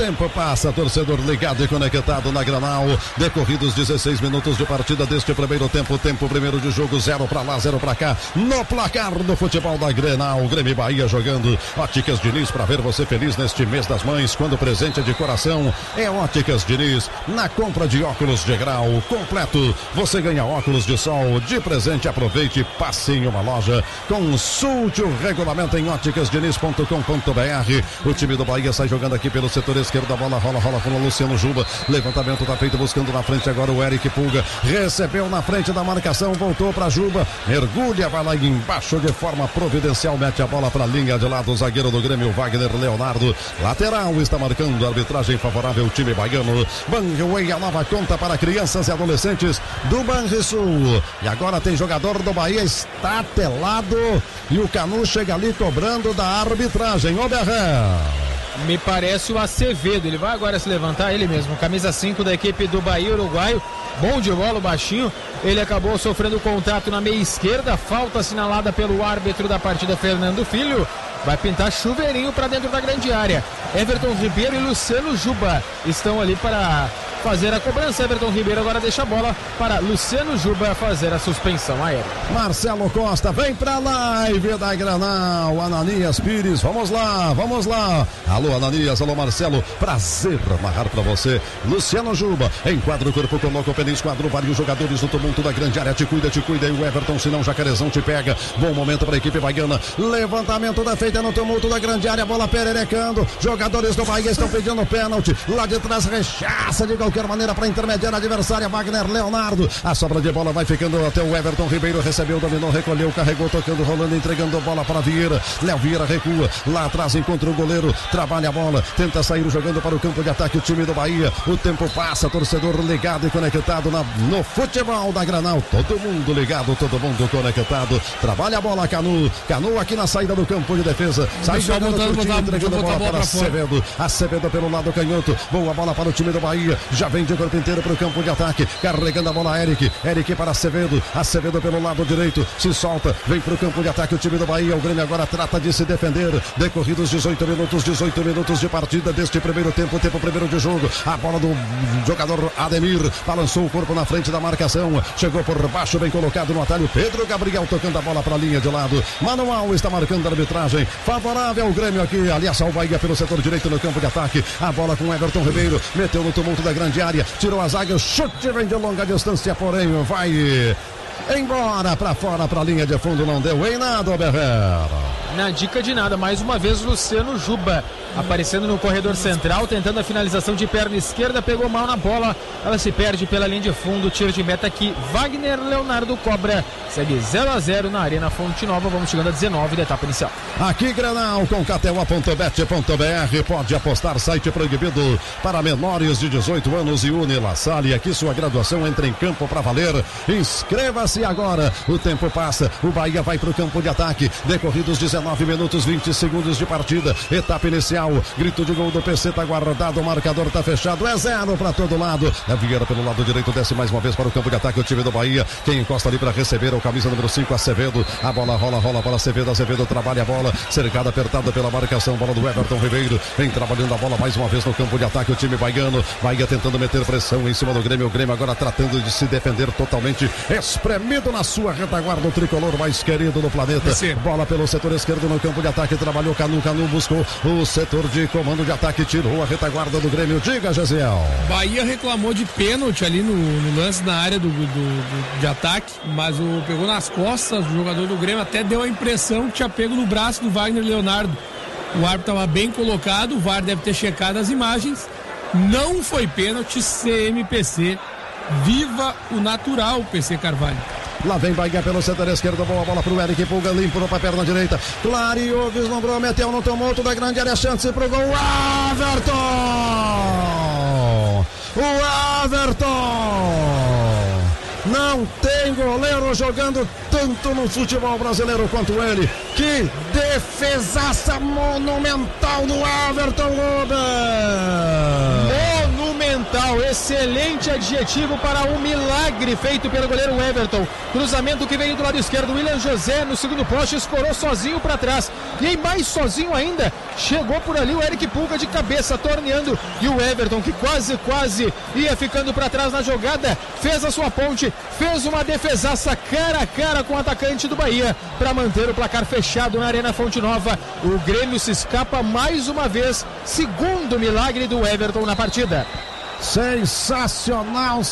tempo passa, torcedor ligado e conectado na Granal. Decorridos 16 minutos de partida deste primeiro tempo. Tempo primeiro de jogo, 0 pra lá, 0 pra cá. No placar do futebol da Grenal, Grêmio Bahia jogando. Óticas Diniz, pra ver você feliz neste mês das mães, quando o presente é de coração. É Óticas Diniz. Na compra de óculos de grau completo, você ganha óculos de sol de presente. Aproveite e passe em uma loja. Consulte o regulamento em óticasdiniz.com.br. O time do Bahia sai jogando aqui pelo setor esquerdo. A bola rola com o Luciano Juba. Levantamento tá feito, buscando na frente agora o Eric Pulga. Recebeu na frente da marcação, voltou pra Juba. Mergulha, vai lá embaixo de forma providencial. Mete a bola pra linha de lado. O zagueiro do Grêmio, Wagner Leonardo. Lateral, está marcando a arbitragem favorável ao time baiano. Banway, a nova conta para crianças e adolescentes do Banrisul. E agora tem jogador do Bahia estatelado. E o Canu chega ali cobrando da arbitragem. Ô Berré. Me parece o Acevedo, ele vai agora se levantar, ele mesmo, camisa 5 da equipe do Bahia uruguaio, bom de bola, baixinho, ele acabou sofrendo contato na meia esquerda, falta assinalada pelo árbitro da partida, Fernando Filho, vai pintar chuveirinho para dentro da grande área. Everton Ribeiro e Luciano Juba estão ali para fazer a cobrança. Everton Ribeiro agora deixa a bola para Luciano Juba fazer a suspensão aérea. Marcelo Costa vem pra live da Granal. Ananias Pires, vamos lá. Alô Ananias, alô Marcelo, prazer narrar pra você. Luciano Juba, enquadra o corpo, coloca o pênis, quadro, vários jogadores no tumulto da grande área, te cuida, e o Everton, senão o Jacarezão te pega. Bom momento pra equipe baiana, levantamento da feita no tumulto da grande área, bola pererecando, jogadores do Bahia estão pedindo pênalti, lá de trás rechaça de qualquer maneira para intermediar a adversária, Wagner Leonardo, a sobra de bola vai ficando até o Everton Ribeiro, recebeu, dominou, recolheu, carregou, tocando, rolando, entregando bola para Vieira, Léo Vieira recua, lá atrás encontra o goleiro, trabalha a bola, tenta sair jogando para o campo de ataque o time do Bahia, o tempo passa, torcedor ligado e conectado no futebol da Granal, todo mundo ligado, todo mundo conectado, trabalha a bola, Canu aqui na saída do campo de defesa, sai jogando pro time, entregando a bola para Acevedo pelo lado canhoto, boa bola para o time do Bahia, já vem de corpo inteiro para o campo de ataque, carregando a bola Eric para Acevedo pelo lado direito, se solta, vem para o campo de ataque o time do Bahia, o Grêmio agora trata de se defender, decorridos 18 minutos de partida deste primeiro tempo primeiro de jogo, a bola do jogador Ademir, balançou o corpo na frente da marcação, chegou por baixo, bem colocado no atalho, Pedro Gabriel tocando a bola para a linha de lado, Manual está marcando a arbitragem, favorável ao Grêmio aqui, aliás ao Bahia pelo setor direito no campo de ataque, a bola com Everton Ribeiro, meteu no tumulto da grande área, tirou a zaga, o chute vem de longa distância, porém vai embora para fora, para a linha de fundo, não deu em nada, Berrer. Na dica de nada, mais uma vez Luciano Juba aparecendo no corredor central, tentando a finalização de perna esquerda, pegou mal na bola, ela se perde pela linha de fundo, tiro de meta aqui, Wagner Leonardo cobra, segue 0-0 na Arena Fonte Nova, vamos chegando a 19 da etapa inicial. Aqui Granal com KTO.bet.br, pode apostar, site proibido para menores de 18 anos e Unila Salle, aqui sua graduação entra em campo para valer, inscreva-se agora, o tempo passa, o Bahia vai para o campo de ataque, decorridos 19 minutos, 20 segundos de partida, etapa inicial, grito de gol do PC, tá guardado, o marcador tá fechado, é 0 para todo lado, a Vieira pelo lado direito, desce mais uma vez para o campo de ataque, o time do Bahia, quem encosta ali para receber é o camisa número 5, Acevedo, a bola rola para Acevedo trabalha a bola, cercada, apertada pela marcação, bola do Everton Ribeiro, vem trabalhando a bola mais uma vez no campo de ataque, o time baiano, Bahia tentando meter pressão em cima do Grêmio, o Grêmio agora tratando de se defender totalmente, espremido na sua retaguarda, o tricolor mais querido do planeta, bola pelo setor esquerdo no campo de ataque, trabalhou Canu buscou o setor de comando de ataque, tirou a retaguarda do Grêmio, diga Gesiel. Bahia reclamou de pênalti ali no lance na área de ataque, mas pegou nas costas o jogador do Grêmio, até deu a impressão que tinha pego no braço do Wagner Leonardo, o árbitro estava bem colocado, o VAR deve ter checado as imagens, não foi pênalti, CMPC, viva o natural, PC Carvalho. Lá vem Bahia pelo setor esquerdo, boa bola pro Eric Pulga, limpo para a perna direita, clareou, vislumbrou, meteu no tumulto da grande área, chance pro gol, o Everton, não tem goleiro jogando tanto no futebol brasileiro quanto ele, que defesaça monumental do Everton Rubens. Monumental, excelente adjetivo para um milagre feito pelo goleiro Everton. Cruzamento que veio do lado esquerdo, William José no segundo poste, escorou sozinho para trás. E aí, mais sozinho ainda, chegou por ali o Eric Pulga de cabeça, torneando. E o Everton, que quase ia ficando para trás na jogada, fez a sua ponte, fez uma defesaça cara a cara com o atacante do Bahia para manter o placar fechado na Arena Fonte Nova. O Grêmio se escapa mais uma vez, segundo milagre do Everton na partida. Sensacional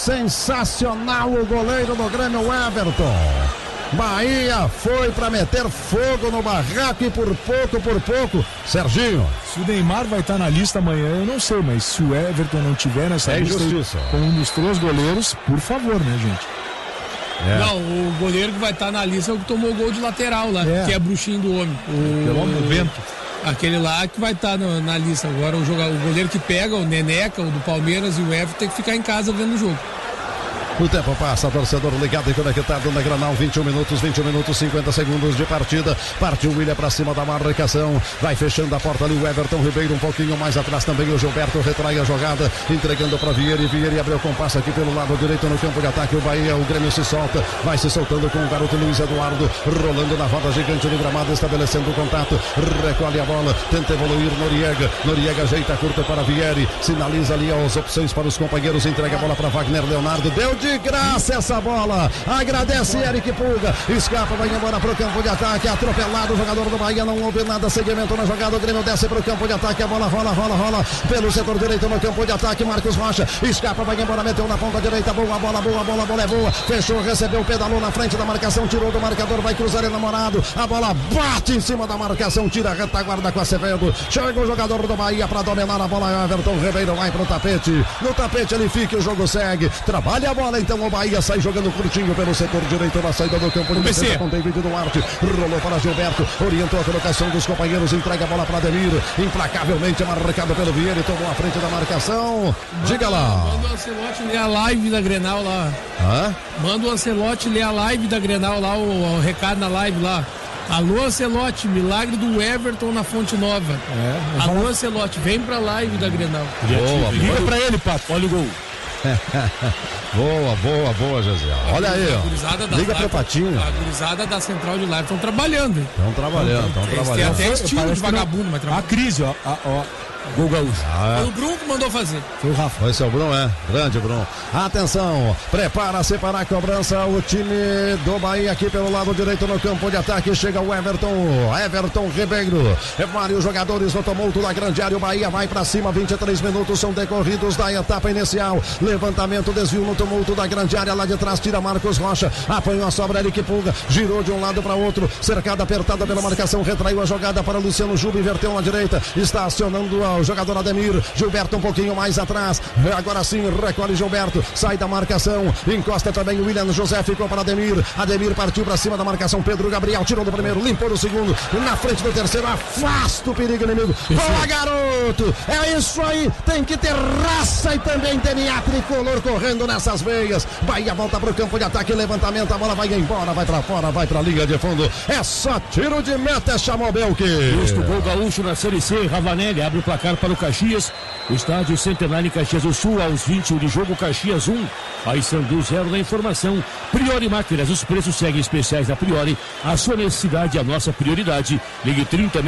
o goleiro do Grêmio, Everton. Bahia foi para meter fogo no barraco e por pouco, Serginho. Se o Neymar vai estar na lista amanhã, eu não sei, mas se o Everton não tiver nessa lista com um dos 3 goleiros, por favor, né, gente? Não, o goleiro que vai estar na lista é o que tomou o gol de lateral lá, que é bruxinho do homem. O Bento. Aquele lá que vai estar na lista. Agora o goleiro que pega, o Neneca, o do Palmeiras e o Everton, tem que ficar em casa vendo o jogo. O tempo passa, torcedor ligado e conectado na Granal, 21 minutos, 50 segundos de partida. Partiu o William pra cima da marcação, vai fechando a porta ali o Everton Ribeiro, um pouquinho mais atrás também o Gilberto, retrai a jogada, entregando para Vieri abriu o compasso aqui pelo lado direito no campo de ataque. O Bahia, o Grêmio se solta, vai se soltando com o garoto Luiz Eduardo, rolando na roda gigante do gramado, estabelecendo o contato, recolhe a bola, tenta evoluir Noriega ajeita curta para Vieri, sinaliza ali as opções para os companheiros, entrega a bola para Wagner Leonardo, deu de graça essa bola, agradece Eric Pulga, escapa, vai embora pro campo de ataque, atropelado o jogador do Bahia, não houve nada, segmento na jogada, o Grêmio desce pro campo de ataque, a bola rola pelo setor direito no campo de ataque, Marcos Rocha, escapa, vai embora, meteu na ponta direita, boa bola é boa, fechou, recebeu, pedalou na frente da marcação, tirou do marcador, vai cruzar enamorado, a bola bate em cima da marcação, tira a retaguarda com Acevedo, chega o jogador do Bahia para dominar a bola, Everton Ribeiro vai pro tapete, no tapete ele fica, o jogo segue, trabalha a bola, então o Bahia sai jogando curtinho pelo setor direito na saída do campo de defesa com David Duarte, rolou para Gilberto, orientou a colocação dos companheiros, entrega a bola para Ademir, implacavelmente marcado pelo Vieira, tomou a frente da marcação. Diga lá. Manda o Ancelotti ler a live da Grenal lá. Manda o Ancelotti ler a live da Grenal lá, o recado na live lá. Alô, Ancelotti, milagre do Everton na Fonte Nova. Alô, Ancelotti, vem pra live da Grenal. Liga pra ele, Pato, olha o gol. Boa, José. Olha aí, ó. Liga pro Patinho. A gurizada da Central de Live estão trabalhando. Estão trabalhando. Tem até estilo de vagabundo, mas trabalhando. A crise, ó. Gol gaúcho. Foi o Bruno que mandou fazer. Foi o Rafa. Esse é o Bruno, grande Bruno. Atenção, prepara-se para a cobrança o time do Bahia aqui pelo lado direito no campo de ataque. Chega o Everton Ribeiro. Vários jogadores no tumulto da grande área. O Bahia vai para cima, 23 minutos são decorridos da etapa inicial. Levantamento, desvio no tumulto da grande área. Lá de trás tira Marcos Rocha. Apanhou a sobra Eric Pulga. Girou de um lado para outro. Cercada, apertada pela marcação. Retraiu a jogada para Luciano Juba. Inverteu na direita. Está acionando o jogador Ademir, Gilberto um pouquinho mais atrás, agora sim recolhe Gilberto, sai da marcação, encosta também o William José, ficou para Ademir partiu para cima da marcação, Pedro Gabriel tirou do primeiro, limpou do segundo, na frente do terceiro, afasta o perigo inimigo, boa garoto, é isso aí, tem que ter raça e também DNA tricolor correndo nessas veias, Bahia volta para o campo de ataque, levantamento, a bola vai embora, vai para fora, vai para a linha de fundo, é só tiro de meta, chamou Belke. Justo, gol gaúcho na Série C, Ravanelli abre o placar para o Caxias, o estádio Centenário em Caxias do Sul, aos 21 de jogo, Caxias 1, Paysandu 0 na informação. Priori Máquinas, os preços seguem especiais da Priori, a sua necessidade é a nossa prioridade. Ligue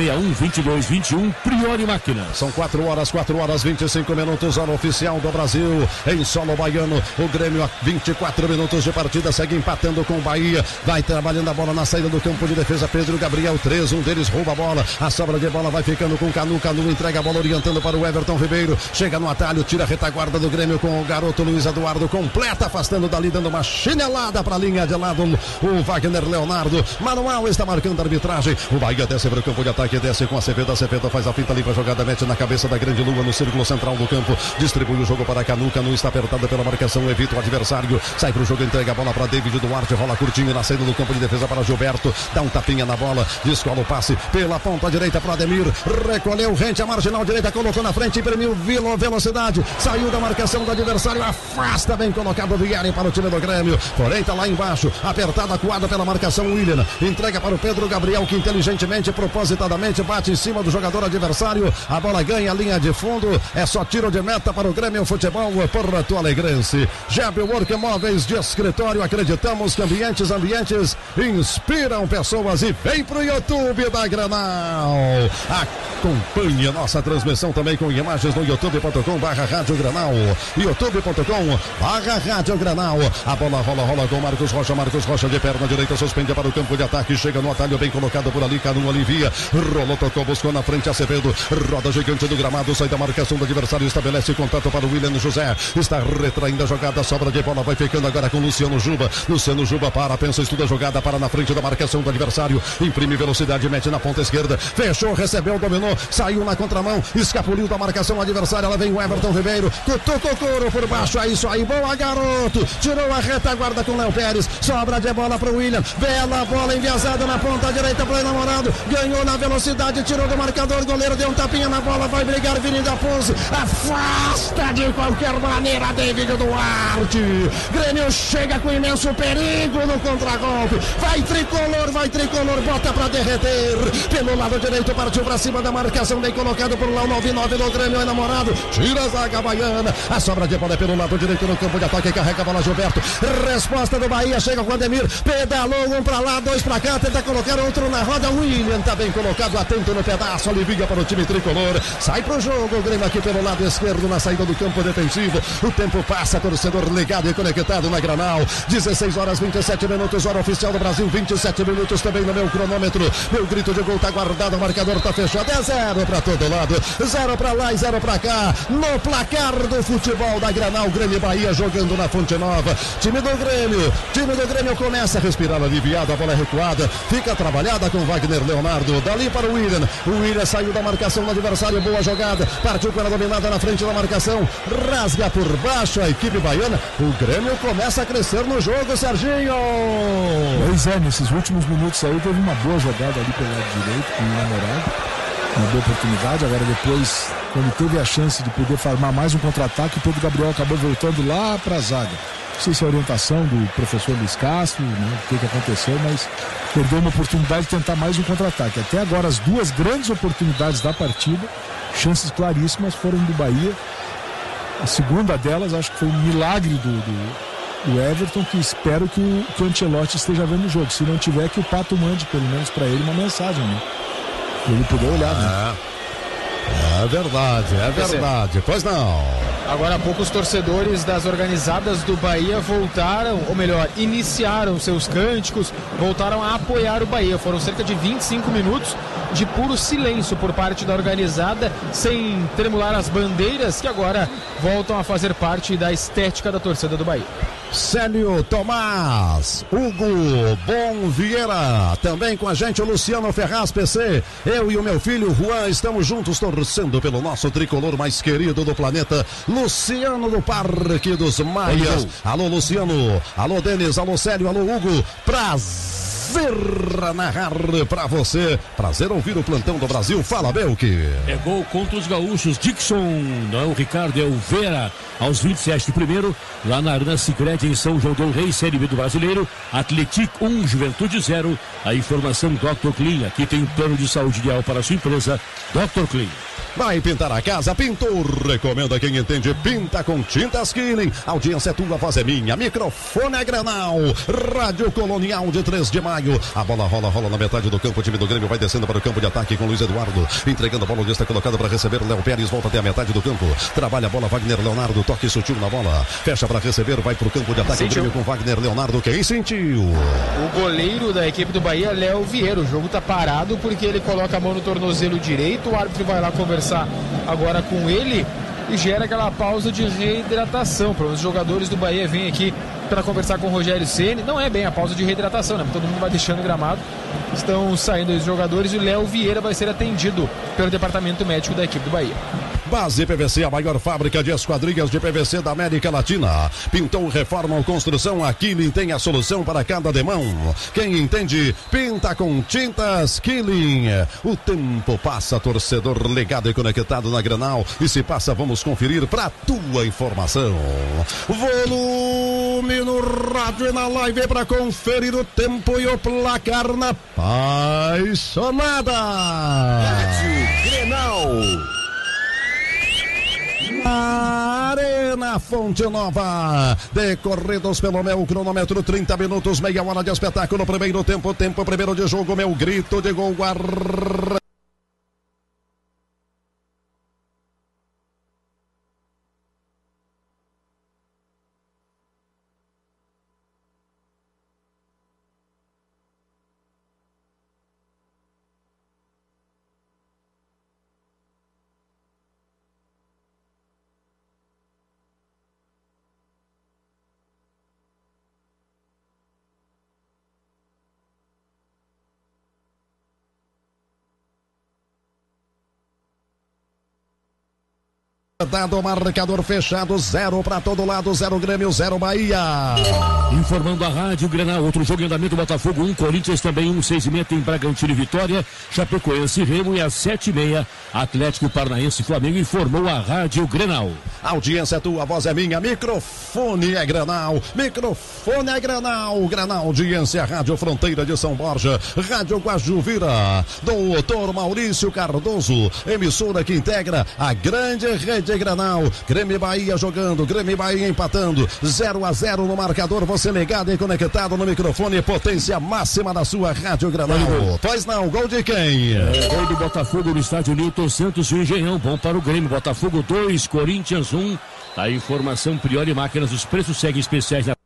3061-2221, Priori Máquinas. São 4 horas 25 minutos, hora oficial do Brasil, em solo baiano, o Grêmio a 24 minutos de partida, segue empatando com o Bahia, vai trabalhando a bola na saída do campo de defesa, Pedro Gabriel, 3, um deles rouba a bola, a sobra de bola vai ficando com o Canu entrega a bola orientando para o Everton Ribeiro, chega no atalho, tira a retaguarda do Grêmio com o garoto Luiz Eduardo, completa, afastando dali, dando uma chinelada para a linha de lado, o Wagner Leonardo, Manuel está marcando a arbitragem, o Bahia desce para o campo de ataque, desce com a Acevedo faz a finta ali para a jogada, mete na cabeça da grande lua no círculo central do campo, distribui o jogo para Canu está apertado pela marcação, evita o adversário, sai para o jogo, entrega a bola para David Duarte, rola curtinho na saída do campo de defesa para Gilberto, dá um tapinha na bola, descola o passe pela ponta direita para Ademir, recolheu rente a marginal direita, direita, colocou na frente, imprimiu velocidade, saiu da marcação do adversário, afasta, bem colocado o Vieri para o time do Grêmio, porém tá lá embaixo, apertada, acuada pela marcação, William, entrega para o Pedro Gabriel, que inteligentemente, propositadamente, bate em cima do jogador adversário, a bola ganha a linha de fundo, é só tiro de meta para o Grêmio Futebol Porto Alegrense. Jeb Work Móveis de escritório, acreditamos que ambientes inspiram pessoas, e vem pro YouTube da Grenal. Acompanhe a nossa transmissão também com imagens no youtube.com/Rádio Grenal, youtube.com/Rádio Grenal. A bola rola com Marcos Rocha de perna direita, suspende para o campo de ataque, chega no atalho, bem colocado por ali, Canu alivia, rolou, tocou, buscou na frente, Acevedo, roda gigante do gramado, sai da marcação do adversário, estabelece contato para o William José, está retraindo a jogada, sobra de bola, vai ficando agora com Luciano Juba para, pensa, estuda a jogada, para na frente da marcação do adversário, imprime velocidade, mete na ponta esquerda, fechou, recebeu, dominou, saiu na contramão, escapuliu da marcação adversária, ela vem o Everton Ribeiro, cutuca o couro por baixo, é isso aí, boa garoto, tirou a retaguarda com Léo Pérez, sobra de bola para o William, bela bola enviesada na ponta direita para o namorado, ganhou na velocidade, tirou do marcador, goleiro deu um tapinha na bola, vai brigar Vini da Ponce, afasta de qualquer maneira David Duarte, Grêmio chega com imenso perigo no contragolpe, vai tricolor, bota pra derreter, pelo lado direito, partiu pra cima da marcação, bem colocado por lá o 99 do Grêmio, é namorado, tira a zaga baiana, a sobra de bola é pelo lado direito no campo de ataque, carrega a bola Gilberto, resposta do Bahia, chega com o Ademir, pedalou, um pra lá, dois pra cá, tenta colocar outro na roda, William tá bem colocado, atento no pedaço, alivia para o time tricolor, sai pro jogo, o Grêmio aqui pelo lado esquerdo, na saída do campo defensivo, o tempo passa, torcedor ligado e conectado na Granal, 16 horas 27 minutos, hora oficial do Brasil, 27 minutos também no meu cronômetro, meu grito de gol tá guardado, o marcador tá fechado, é 0 pra todo lado, 0 pra lá e 0 pra cá, no placar do futebol da Granal, Grêmio e Bahia jogando na Fonte Nova, time do Grêmio começa a respirar aliviado, a bola é recuada, fica trabalhada com Wagner Leonardo, dali para o William saiu da marcação do adversário, boa jogada, partiu com ela dominada na frente da marcação, rasga por baixo a equipe baiana, o Grêmio começa a crescer no jogo, Serginho. Pois é, nesses últimos minutos aí teve uma boa jogada ali pelo lado direito com o namorado, uma boa oportunidade, agora depois, quando teve a chance de poder farmar mais um contra-ataque, o Pedro Gabriel acabou voltando lá para a zaga. Não sei se é a orientação do professor Luiz Castro, né, o que aconteceu, mas perdeu uma oportunidade de tentar mais um contra-ataque. Até agora as duas grandes oportunidades da partida, chances claríssimas, foram do Bahia. A segunda delas acho que foi um milagre do Everton, que espero que o Ancelotti esteja vendo o jogo. Se não tiver, que o Pato mande pelo menos para ele uma mensagem, né? Pra ele poder olhar, né? É verdade, pois não. Agora há pouco os torcedores das organizadas do Bahia voltaram, ou melhor, iniciaram seus cânticos, voltaram a apoiar o Bahia. Foram cerca de 25 minutos de puro silêncio por parte da organizada, sem tremular as bandeiras, que agora voltam a fazer parte da estética da torcida do Bahia. Célio Tomás, Hugo Bom Vieira, também com a gente o Luciano Ferraz PC, eu e o meu filho Juan estamos juntos torcendo pelo nosso tricolor mais querido do planeta, Luciano do Parque dos Maias. Alô Luciano, alô Denis, alô Célio, alô Hugo, prazer narrar pra você, prazer ouvir o plantão do Brasil, fala Belk. É gol contra os gaúchos, Dixon, não é o Ricardo, é o Vera, aos 27 do primeiro, lá na Arena Sicredi em São João del Rei, Série B do Brasileiro, Atlético 1, Juventude 0, a informação Dr. Clean, aqui tem um plano de saúde ideal para a sua empresa, Dr. Clean. Vai pintar a casa, pintou, recomenda quem entende, pinta com tintas Killing, audiência é tua, voz é minha, microfone é Grenal, Rádio Colonial de 3 de maio, a bola rola na metade do campo, o time do Grêmio vai descendo para o campo de ataque com Luiz Eduardo, entregando a bola, o está colocado para receber, Léo Pérez volta até a metade do campo, trabalha a bola, Wagner Leonardo, toque sutil na bola, fecha para receber, vai para o campo de ataque, o Grêmio com Wagner Leonardo, quem sentiu? O goleiro da equipe do Bahia, Léo Vieira, o jogo tá parado porque ele coloca a mão no tornozelo direito, o árbitro vai lá conversar agora com ele e gera aquela pausa de reidratação. Os jogadores do Bahia vêm aqui para conversar com o Rogério Ceni. Não é bem a pausa de reidratação, né? Todo mundo vai deixando o gramado. Estão saindo os jogadores e o Léo Vieira vai ser atendido pelo departamento médico da equipe do Bahia. Base PVC, a maior fábrica de esquadrias de PVC da América Latina. Pintou, reforma ou construção, a Killing tem a solução para cada demão. Quem entende, pinta com tintas Killing. O tempo passa, torcedor ligado e conectado na Grenal. E se passa, vamos conferir para tua informação. Volume no rádio e na live para conferir o tempo e o placar na Apaixonada. Rádio Grenal. Arena Fonte Nova, decorridos pelo meu cronômetro, 30 minutos, meia hora de espetáculo, primeiro tempo primeiro de jogo, meu grito de gol, dado o marcador fechado, 0 para todo lado, 0 Grêmio, 0 Bahia. Informando a Rádio Grenal, outro jogo em andamento, Botafogo 1, Corinthians também 1, 6h30 em Bragantino e Vitória, Chapecoense e Remo, e às 7h30 Atlético Paranaense e Flamengo. Informou a Rádio Grenal. Audiência é tua, voz é minha, microfone é Grenal, microfone é Grenal, Grenal, audiência, Rádio Fronteira de São Borja, Rádio Guajuvira, doutor Maurício Cardoso, emissora que integra a grande rede Grenal. Grêmio e Bahia jogando, Grêmio e Bahia empatando, 0-0 no marcador, você ligado e conectado no microfone, potência máxima da sua Rádio Grenal. Pois não, gol de quem? Gol do Botafogo no estádio Newton Santos e o Engenhão, bom para o Grêmio. Botafogo 2, Corinthians 1. A informação Priori Máquinas, os preços seguem especiais na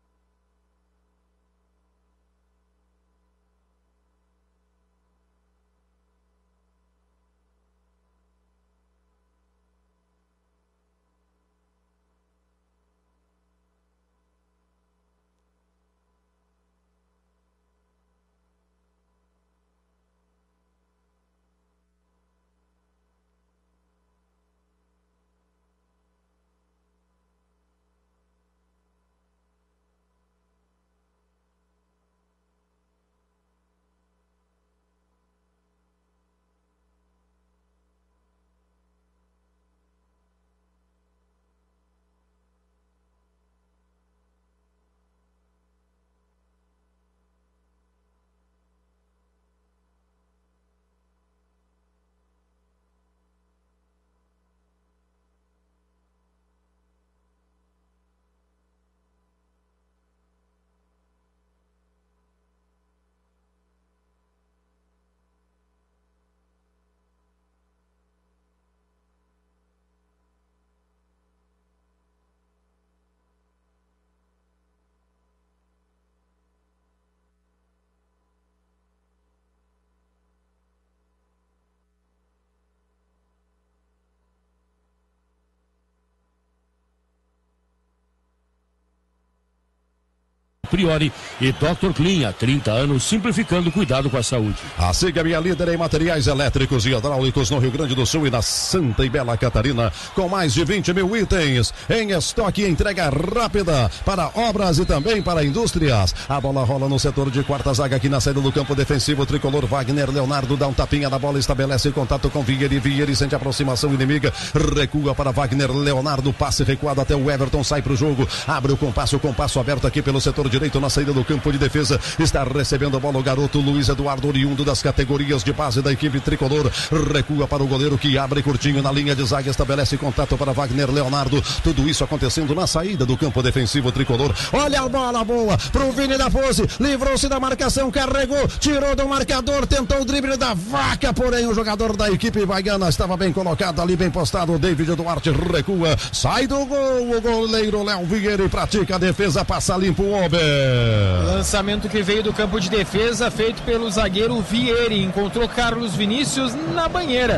Priori e Dr. Clean, há 30 anos, simplificando o cuidado com a saúde. A Siga Minha Líder em materiais elétricos e hidráulicos no Rio Grande do Sul e na Santa e Bela Catarina, com mais de 20 mil itens em estoque e entrega rápida para obras e também para indústrias. A bola rola no setor de quarta zaga aqui na saída do campo defensivo, tricolor Wagner Leonardo dá um tapinha na bola, estabelece contato com Vieri sente aproximação inimiga, recua para Wagner Leonardo, passe recuado até o Everton, sai para o jogo, abre o compasso aberto aqui pelo setor direito na saída do campo de defesa, está recebendo a bola o garoto Luiz Eduardo, oriundo das categorias de base da equipe tricolor, recua para o goleiro que abre curtinho na linha de zaga, estabelece contato para Wagner Leonardo, tudo isso acontecendo na saída do campo defensivo tricolor. Olha a bola boa pro Vini da Fosse, livrou-se da marcação, carregou, tirou do marcador, tentou o drible da vaca, porém o jogador da equipe baiana estava bem colocado ali, bem postado, o David Duarte recua, sai do gol, o goleiro Léo Vieira pratica a defesa, passa limpo o Ober. Lançamento que veio do campo de defesa, feito pelo zagueiro Vieri, encontrou Carlos Vinícius na banheira.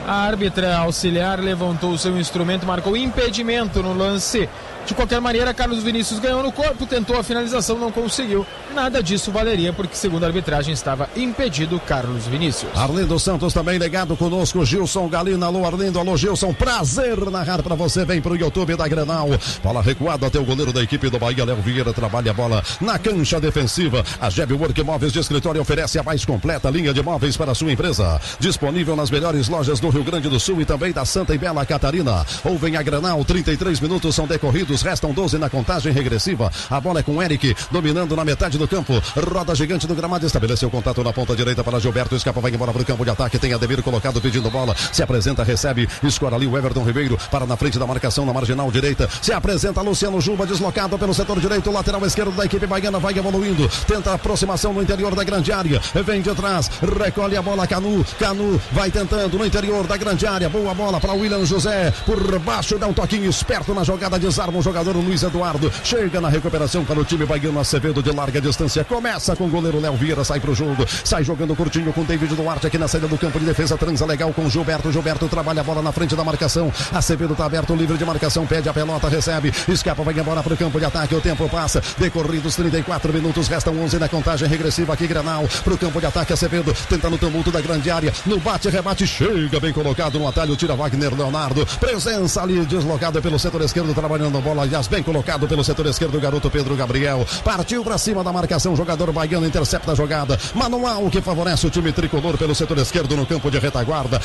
A árbitra auxiliar levantou o seu instrumento, marcou impedimento no lance. De qualquer maneira, Carlos Vinícius ganhou no corpo, tentou a finalização, não conseguiu. Nada disso valeria, porque segundo a arbitragem estava impedido Carlos Vinícius. Arlindo Santos também ligado conosco, Gilson Galina. Alô Arlindo, alô Gilson, prazer narrar pra você. Vem pro YouTube da Grenal. Bola recuada até o goleiro da equipe do Bahia, Léo Vieira, trabalha a bola na cancha defensiva. A Geb Work Móveis de Escritório oferece a mais completa linha de móveis para a sua empresa. Disponível nas melhores lojas do Rio Grande do Sul e também da Santa e Bela Catarina. Ouvem a Grenal, 33 minutos são decorridos, restam 12 na contagem regressiva. A bola é com Eric, dominando na metade do campo. Roda gigante do gramado, estabeleceu contato na ponta direita para Gilberto, escapa, vai embora para o campo de ataque. Tem Ademir colocado pedindo bola, se apresenta, recebe, escora ali o Everton Ribeiro, para na frente da marcação na marginal direita. Se apresenta Luciano Juba, deslocado pelo setor direito, lateral esquerdo da equipe baiana, vai evoluindo, tenta a aproximação no interior da grande área, vem de trás, recolhe a bola, Canu vai tentando no interior da grande área, boa bola para William José, por baixo, dá um toquinho esperto na jogada, desarma o jogador Luiz Eduardo, chega na recuperação para o time baiano. Acevedo de larga distância, começa com o goleiro Léo Vieira, sai pro jogo, sai jogando curtinho com David Duarte aqui na saída do campo de defesa, transa legal com Gilberto trabalha a bola na frente da marcação, Acevedo tá aberto, livre de marcação, pede a pelota, recebe, escapa, vai embora pro campo de ataque, o tempo passa, decorridos 34 minutos, restam 11 na contagem regressiva aqui, Grenal, pro campo de ataque, Acevedo tenta no tumulto da grande área, no bate-rebate, chega bem colocado no atalho, tira Wagner Leonardo, presença ali, deslocado pelo setor esquerdo, trabalhando a bola, aliás, bem colocado pelo setor esquerdo, o garoto Pedro Gabriel, partiu pra cima da marcação, jogador baiano intercepta a jogada, manual que favorece o time tricolor pelo setor esquerdo no campo de retaguarda,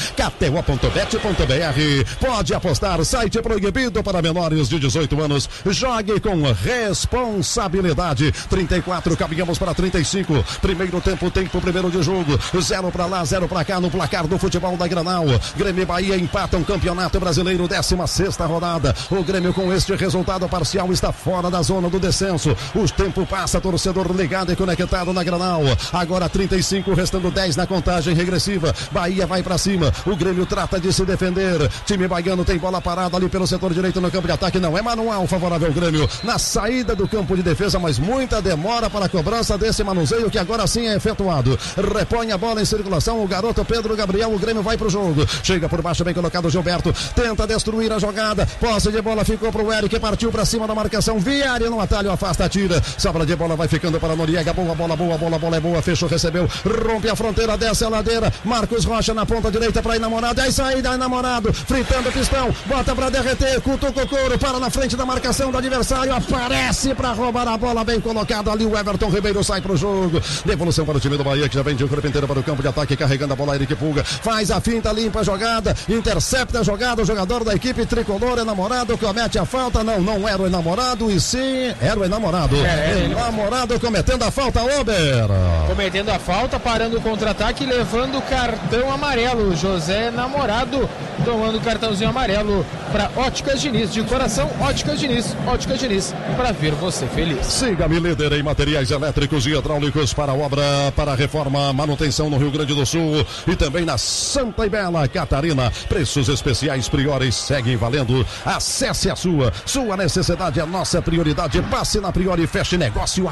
KTO.bet.br, pode apostar, site proibido para menores de 18 anos, jogue com responsabilidade. 34, caminhamos para 35, primeiro tempo, primeiro de jogo, 0 para lá, 0 para cá no placar do futebol da Grenal. Grêmio e Bahia empatam Campeonato Brasileiro, 16ª rodada, o Grêmio com este resultado parcial está fora da zona do descenso, o tempo passa, torcedor ligado e conectado na Grenal, agora 35, restando 10 na contagem regressiva, Bahia vai para cima, o Grêmio trata de se defender, time baiano tem bola parada ali pelo setor direito no campo de ataque, não é manual favorável ao Grêmio, na saída do campo de defesa, mas muita demora para a cobrança desse manuseio que agora sim é efetuado, repõe a bola em circulação, o garoto Pedro Gabriel, o Grêmio vai pro jogo, chega por baixo, bem colocado Gilberto, tenta destruir a jogada, posse de bola ficou pro Eric, partiu para cima da marcação, Viária no atalho, afasta, tira, sobra de bola, vai ficando para Noriega, boa bola é boa, fechou, recebeu, rompe a fronteira, desce a ladeira, Marcos Rocha na ponta direita para Enamorado, aí saída, Enamorado, fritando o pistão, bota para derreter, cutuca o couro, para na frente da marcação do adversário, aparece para roubar a bola, bem colocado ali, o Everton Ribeiro sai pro jogo, devolução para o time do Bahia, que já vem de corpo inteiro para o campo de ataque, carregando a bola, Eric Pulga, faz a finta, limpa a jogada, intercepta a jogada, o jogador da equipe tricolor, Enamorado, comete a falta, não era o Enamorado, e sim, era o Enamorado, Enamorado cometendo a falta, Ober. Cometendo a falta, parando o contra-ataque, levando o cartão amarelo, José Namorado, tomando o cartãozinho amarelo para Óticas Diniz, de coração, Óticas Diniz, para ver você feliz. Siga-me, líder em materiais elétricos e hidráulicos para obra, para reforma, manutenção no Rio Grande do Sul e também na Santa e Bela Catarina, preços especiais Priori seguem valendo, acesse a sua necessidade é nossa prioridade, passe na Priori, feche negócio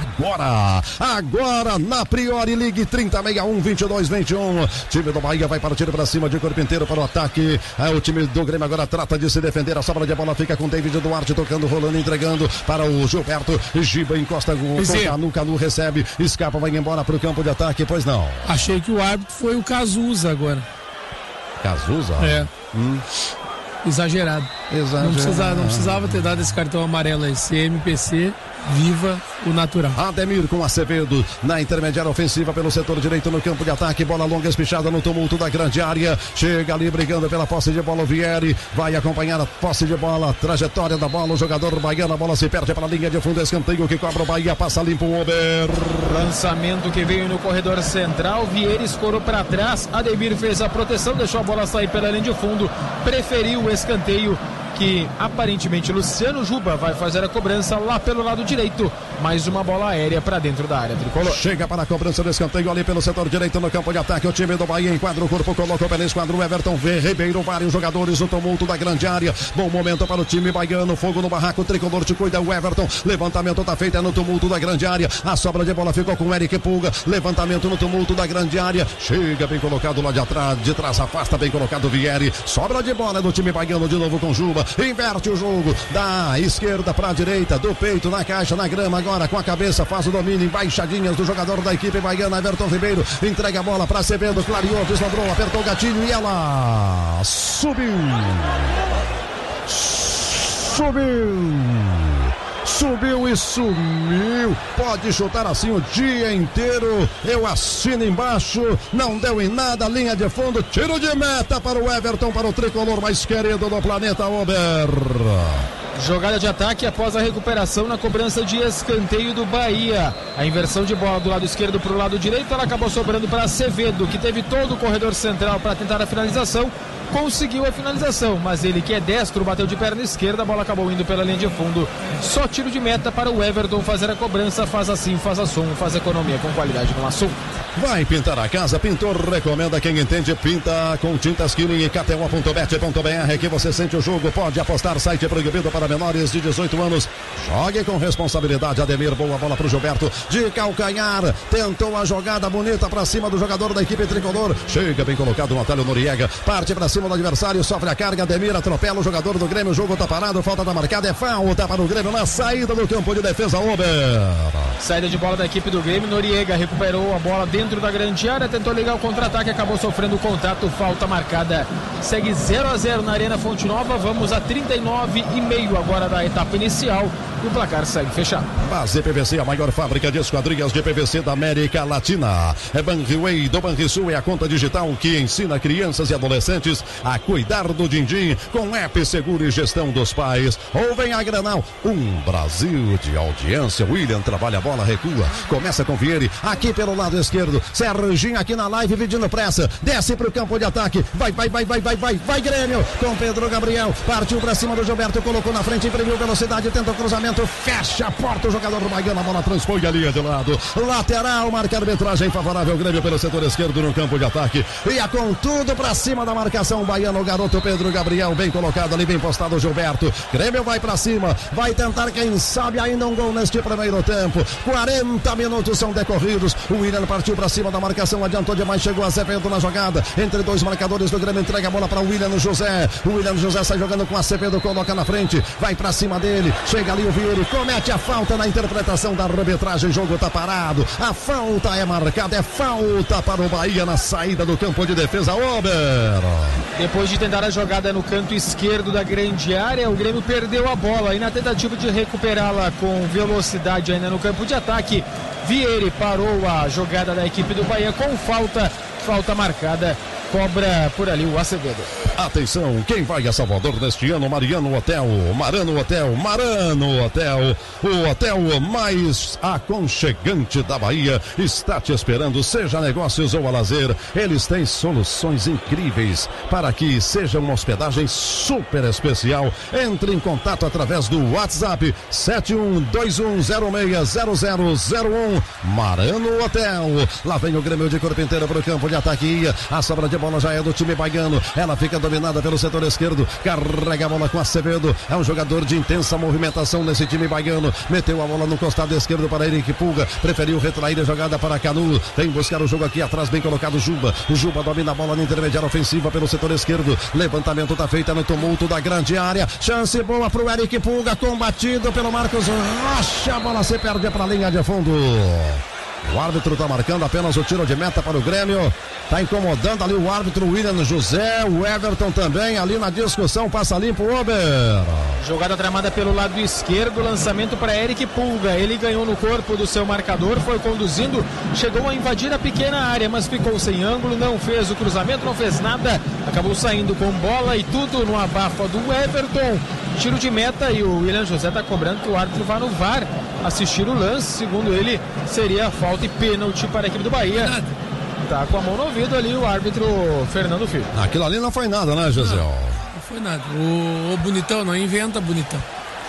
agora na Priori, ligue 3061-2221, time do Bahia vai partir para cima de corpo inteiro para o ataque, o time do Grêmio agora trata de se defender, a sobra de bola fica com David Duarte tocando, rolando, entregando para o Gilberto, Giba encosta com Canu recebe, escapa, vai embora para o campo de ataque, pois não. Achei que o árbitro foi o Cazuza agora. Cazuza? É. Exagerado. Não precisava ter dado esse cartão amarelo aí. CMPC, viva o natural. Ademir com Acevedo na intermediária ofensiva pelo setor direito no campo de ataque, bola longa espichada no tumulto da grande área, chega ali brigando pela posse de bola, o Vieri vai acompanhar a posse de bola, a trajetória da bola, o jogador baiano, a bola se perde para a linha de fundo, escanteio que cobra o Bahia, passa limpo o Ober. Lançamento que veio no corredor central, Vieri escorou para trás, Ademir fez a proteção, deixou a bola sair pela linha de fundo, preferiu o escanteio que aparentemente Luciano Juba vai fazer a cobrança lá pelo lado direito. Mais uma bola aérea para dentro da área tricolor. Chega para a cobrança do escanteio ali pelo setor direito no campo de ataque. O time do Bahia enquadra o corpo, colocou pela esquadra o Everton Ribeiro, vários jogadores no tumulto da grande área. Bom momento para o time baiano, fogo no barraco, o tricolor te cuida, o Everton. Levantamento tá feito, é no tumulto da grande área. A sobra de bola ficou com o Eric Pulga. Levantamento no tumulto da grande área. Chega bem colocado lá de trás, afasta bem colocado o Vieri. Sobra de bola do time baiano de novo com Juba. Inverte o jogo da esquerda para a direita, do peito, na caixa, na grama. Agora com a cabeça faz o domínio, embaixadinhas do jogador da equipe baiana, Everton Ribeiro. Entrega a bola para Acevedo, clareou, deslumbrou, apertou o gatilho e ela subiu. Subiu e sumiu. Pode chutar assim o dia inteiro. Eu assino embaixo. Não deu em nada. Linha de fundo. Tiro de meta para o Everton, para o tricolor mais querido do planeta Ober. Jogada de ataque após a recuperação na cobrança de escanteio do Bahia. A inversão de bola do lado esquerdo para o lado direito, ela acabou sobrando para Acevedo, que teve todo o corredor central para tentar a finalização. Conseguiu a finalização, mas ele, que é destro, bateu de perna esquerda, a bola acabou indo pela linha de fundo. Só tiro de meta para o Everton fazer a cobrança. Faz assim, faz assom, faz economia com qualidade no assunto. Vai pintar a casa, pintor recomenda, quem entende, pinta com tintas Killing e KTO.bet.br, que você sente o jogo, pode apostar, site proibido para menores de 18 anos. Jogue com responsabilidade. Ademir, boa bola para o Gilberto, de calcanhar, tentou a jogada bonita para cima do jogador da equipe tricolor. Chega bem colocado o Natália Noriega, parte para cima do adversário, sofre a carga, Ademir atropela o jogador do Grêmio, o jogo tá parado, falta da marcada, é falta para o Grêmio na saída do campo de defesa, Ober. Saída de bola da equipe do Grêmio, Noriega recuperou a bola dentro da grande área, tentou ligar o contra-ataque, acabou sofrendo contato, falta marcada. Segue 0-0 na Arena Fonte Nova, vamos a 39,5 agora da etapa inicial e o placar segue fechado. Base PVC, a maior fábrica de esquadrias de PVC da América Latina. É Banriway do Banrisul, é a conta digital que ensina crianças e adolescentes a cuidar do din-din com app seguro e gestão dos pais. Ou vem a Granal, um Brasil de audiência. William trabalha a bola, recua, começa com Vieri, aqui pelo lado esquerdo, Serginho aqui na live pedindo pressa, desce pro campo de ataque, vai Grêmio, com Pedro Gabriel, partiu pra cima do Gilberto, colocou na frente, imprimiu velocidade, tentou cruzamento, fecha a porta o jogador baiano, a bola transpõe a linha de lado, lateral, marca a arbitragem favorável, Grêmio pelo setor esquerdo no campo de ataque, ia com tudo pra cima da marcação baiano, o garoto Pedro Gabriel, bem colocado ali, bem postado o Gilberto, Grêmio vai pra cima, vai tentar quem sabe ainda um gol neste primeiro tempo, 40 minutos são decorridos, o William partiu pra cima da marcação, adiantou demais, chegou a Acevedo na jogada, entre dois marcadores do Grêmio, entrega a bola para o William José, o William José sai jogando com Acevedo, coloca na frente, vai pra cima dele, chega ali o Vieri, comete a falta na interpretação da arbitragem, jogo tá parado, a falta é marcada, é falta para o Bahia na saída do campo de defesa, Ober. Depois de tentar a jogada no canto esquerdo da grande área, o Grêmio perdeu a bola e na tentativa de recuperá-la com velocidade ainda no campo de ataque, Vieri parou a jogada da equipe do Bahia com falta marcada, cobra por ali o Acevedo. Atenção, quem vai a Salvador neste ano? Marano Hotel, o hotel mais aconchegante da Bahia, está te esperando, seja negócios ou a lazer, eles têm soluções incríveis para que seja uma hospedagem super especial. Entre em contato através do WhatsApp 7121060001, Marano Hotel. Lá vem o Grêmio de corpo inteiro para o campo de ataque, a sobra de bola já é do time baiano, ela fica dominada pelo setor esquerdo, carrega a bola com Acevedo, é um jogador de intensa movimentação nesse time baiano, meteu a bola no costado esquerdo para Eric Pulga, preferiu retrair a jogada para Canu, vem buscar o jogo aqui atrás, bem colocado o Juba domina a bola na intermediária ofensiva pelo setor esquerdo, levantamento tá feita no tumulto da grande área, chance boa pro Eric Pulga, combatido pelo Marcos Rocha, a bola se perde para a linha de fundo. O árbitro está marcando apenas o tiro de meta para o Grêmio. Está incomodando ali o árbitro William José. O Everton também ali na discussão. Passa limpo o Ober. Jogada tramada pelo lado esquerdo. Lançamento para Eric Pulga. Ele ganhou no corpo do seu marcador. Foi conduzindo. Chegou a invadir a pequena área, mas ficou sem ângulo. Não fez o cruzamento, não fez nada. Acabou saindo com bola e tudo no abafa do Everton. Tiro de meta e o William José está cobrando que o árbitro vá no VAR assistir o lance. Segundo ele, seria falta e pênalti para a equipe do Bahia. Tá com a mão no ouvido ali o árbitro Fernando Filho. Aquilo ali não foi nada, né, Gisele? foi nada. O Bonitão, não inventa, Bonitão.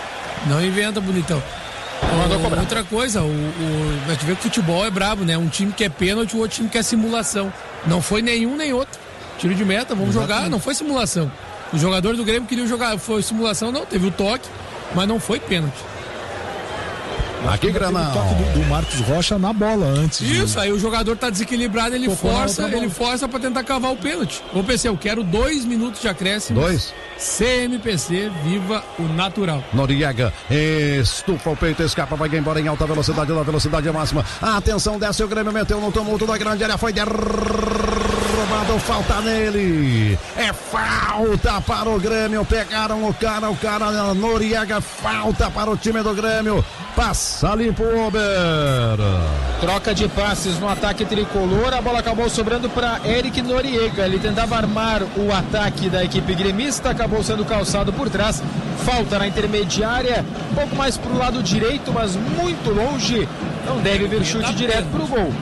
Outra coisa, a gente vê que o futebol é brabo, né? Um time que é pênalti, o outro time que é simulação. Não foi nenhum nem outro. Tiro de meta, vamos jogar, não foi simulação. Os jogadores do Grêmio queriam jogar, foi simulação, não, teve o toque, mas não foi pênalti. Aqui, Granal. O toque do Marcos Rocha na bola antes. Isso, aí o jogador tá desequilibrado, ele força pra tentar cavar o pênalti. Ô, PC, eu quero 2 minutos de acréscimo. 2. CMPC, viva o natural. Noriega estufa o peito, escapa, vai embora em alta velocidade, na velocidade máxima. Atenção, desce o Grêmio, meteu no tumulto da grande área, foi derrubado, falta nele. É falta para o Grêmio, pegaram o cara Noriega, falta para o time do Grêmio. Passa limpo o Ober. Troca de passes no ataque tricolor, a bola acabou sobrando para Eric Noriega. Ele tentava armar o ataque da equipe gremista, acabou sendo calçado por trás. Falta na intermediária, um pouco mais para o lado direito, mas muito longe. Não deve vir chute direto para o gol.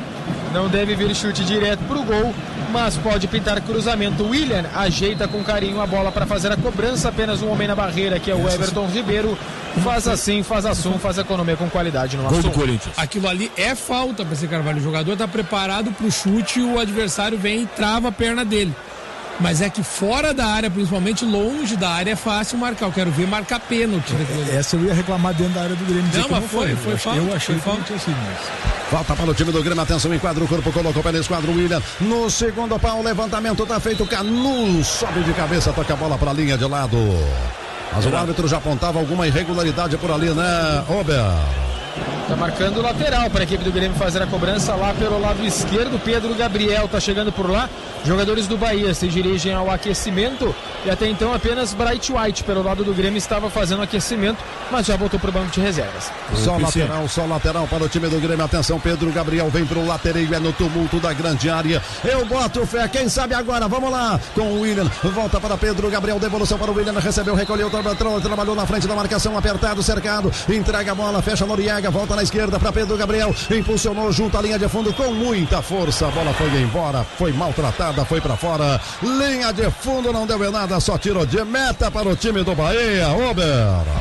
Mas pode pintar cruzamento. William ajeita com carinho a bola para fazer a cobrança. Apenas um homem na barreira, que é o Everton Ribeiro. Faz assim, faz assum, faz economia com qualidade no Gol do Corinthians. Aquilo ali é falta para esse Carvalho. O jogador está preparado para o chute e o adversário vem e trava a perna dele. Mas é que fora da área, principalmente longe da área, é fácil marcar. Eu quero ver marcar pênalti. Essa eu ia reclamar dentro da área do Grêmio. Não, mas foi falta. Eu achei que não tinha sido, mas... Falta para o time do Grêmio, atenção, enquadra o corpo, colocou pela esquadra o William. No segundo pau, o levantamento tá feito, Canu sobe de cabeça, toca a bola para a linha de lado. Mas o árbitro já apontava alguma irregularidade por ali, né, Ober? Tá marcando o lateral para a equipe do Grêmio fazer a cobrança lá pelo lado esquerdo. Pedro Gabriel tá chegando por lá. Jogadores do Bahia se dirigem ao aquecimento e até então apenas Bright White pelo lado do Grêmio estava fazendo aquecimento, mas já voltou pro banco de reservas. Só lateral para o time do Grêmio. Atenção, Pedro Gabriel vem pro lateral, é no tumulto da grande área. Eu boto fé, quem sabe agora, vamos lá com o William. Volta para Pedro Gabriel, devolução para o William, recebeu, recolheu, trabalhou na frente da marcação, apertado, cercado, entrega a bola, fecha Noriega, volta na esquerda para Pedro Gabriel, impulsionou junto à linha de fundo com muita força, a bola foi embora, foi maltratada, foi para fora, linha de fundo, não deu em nada, só tiro de meta para o time do Bahia. Ober.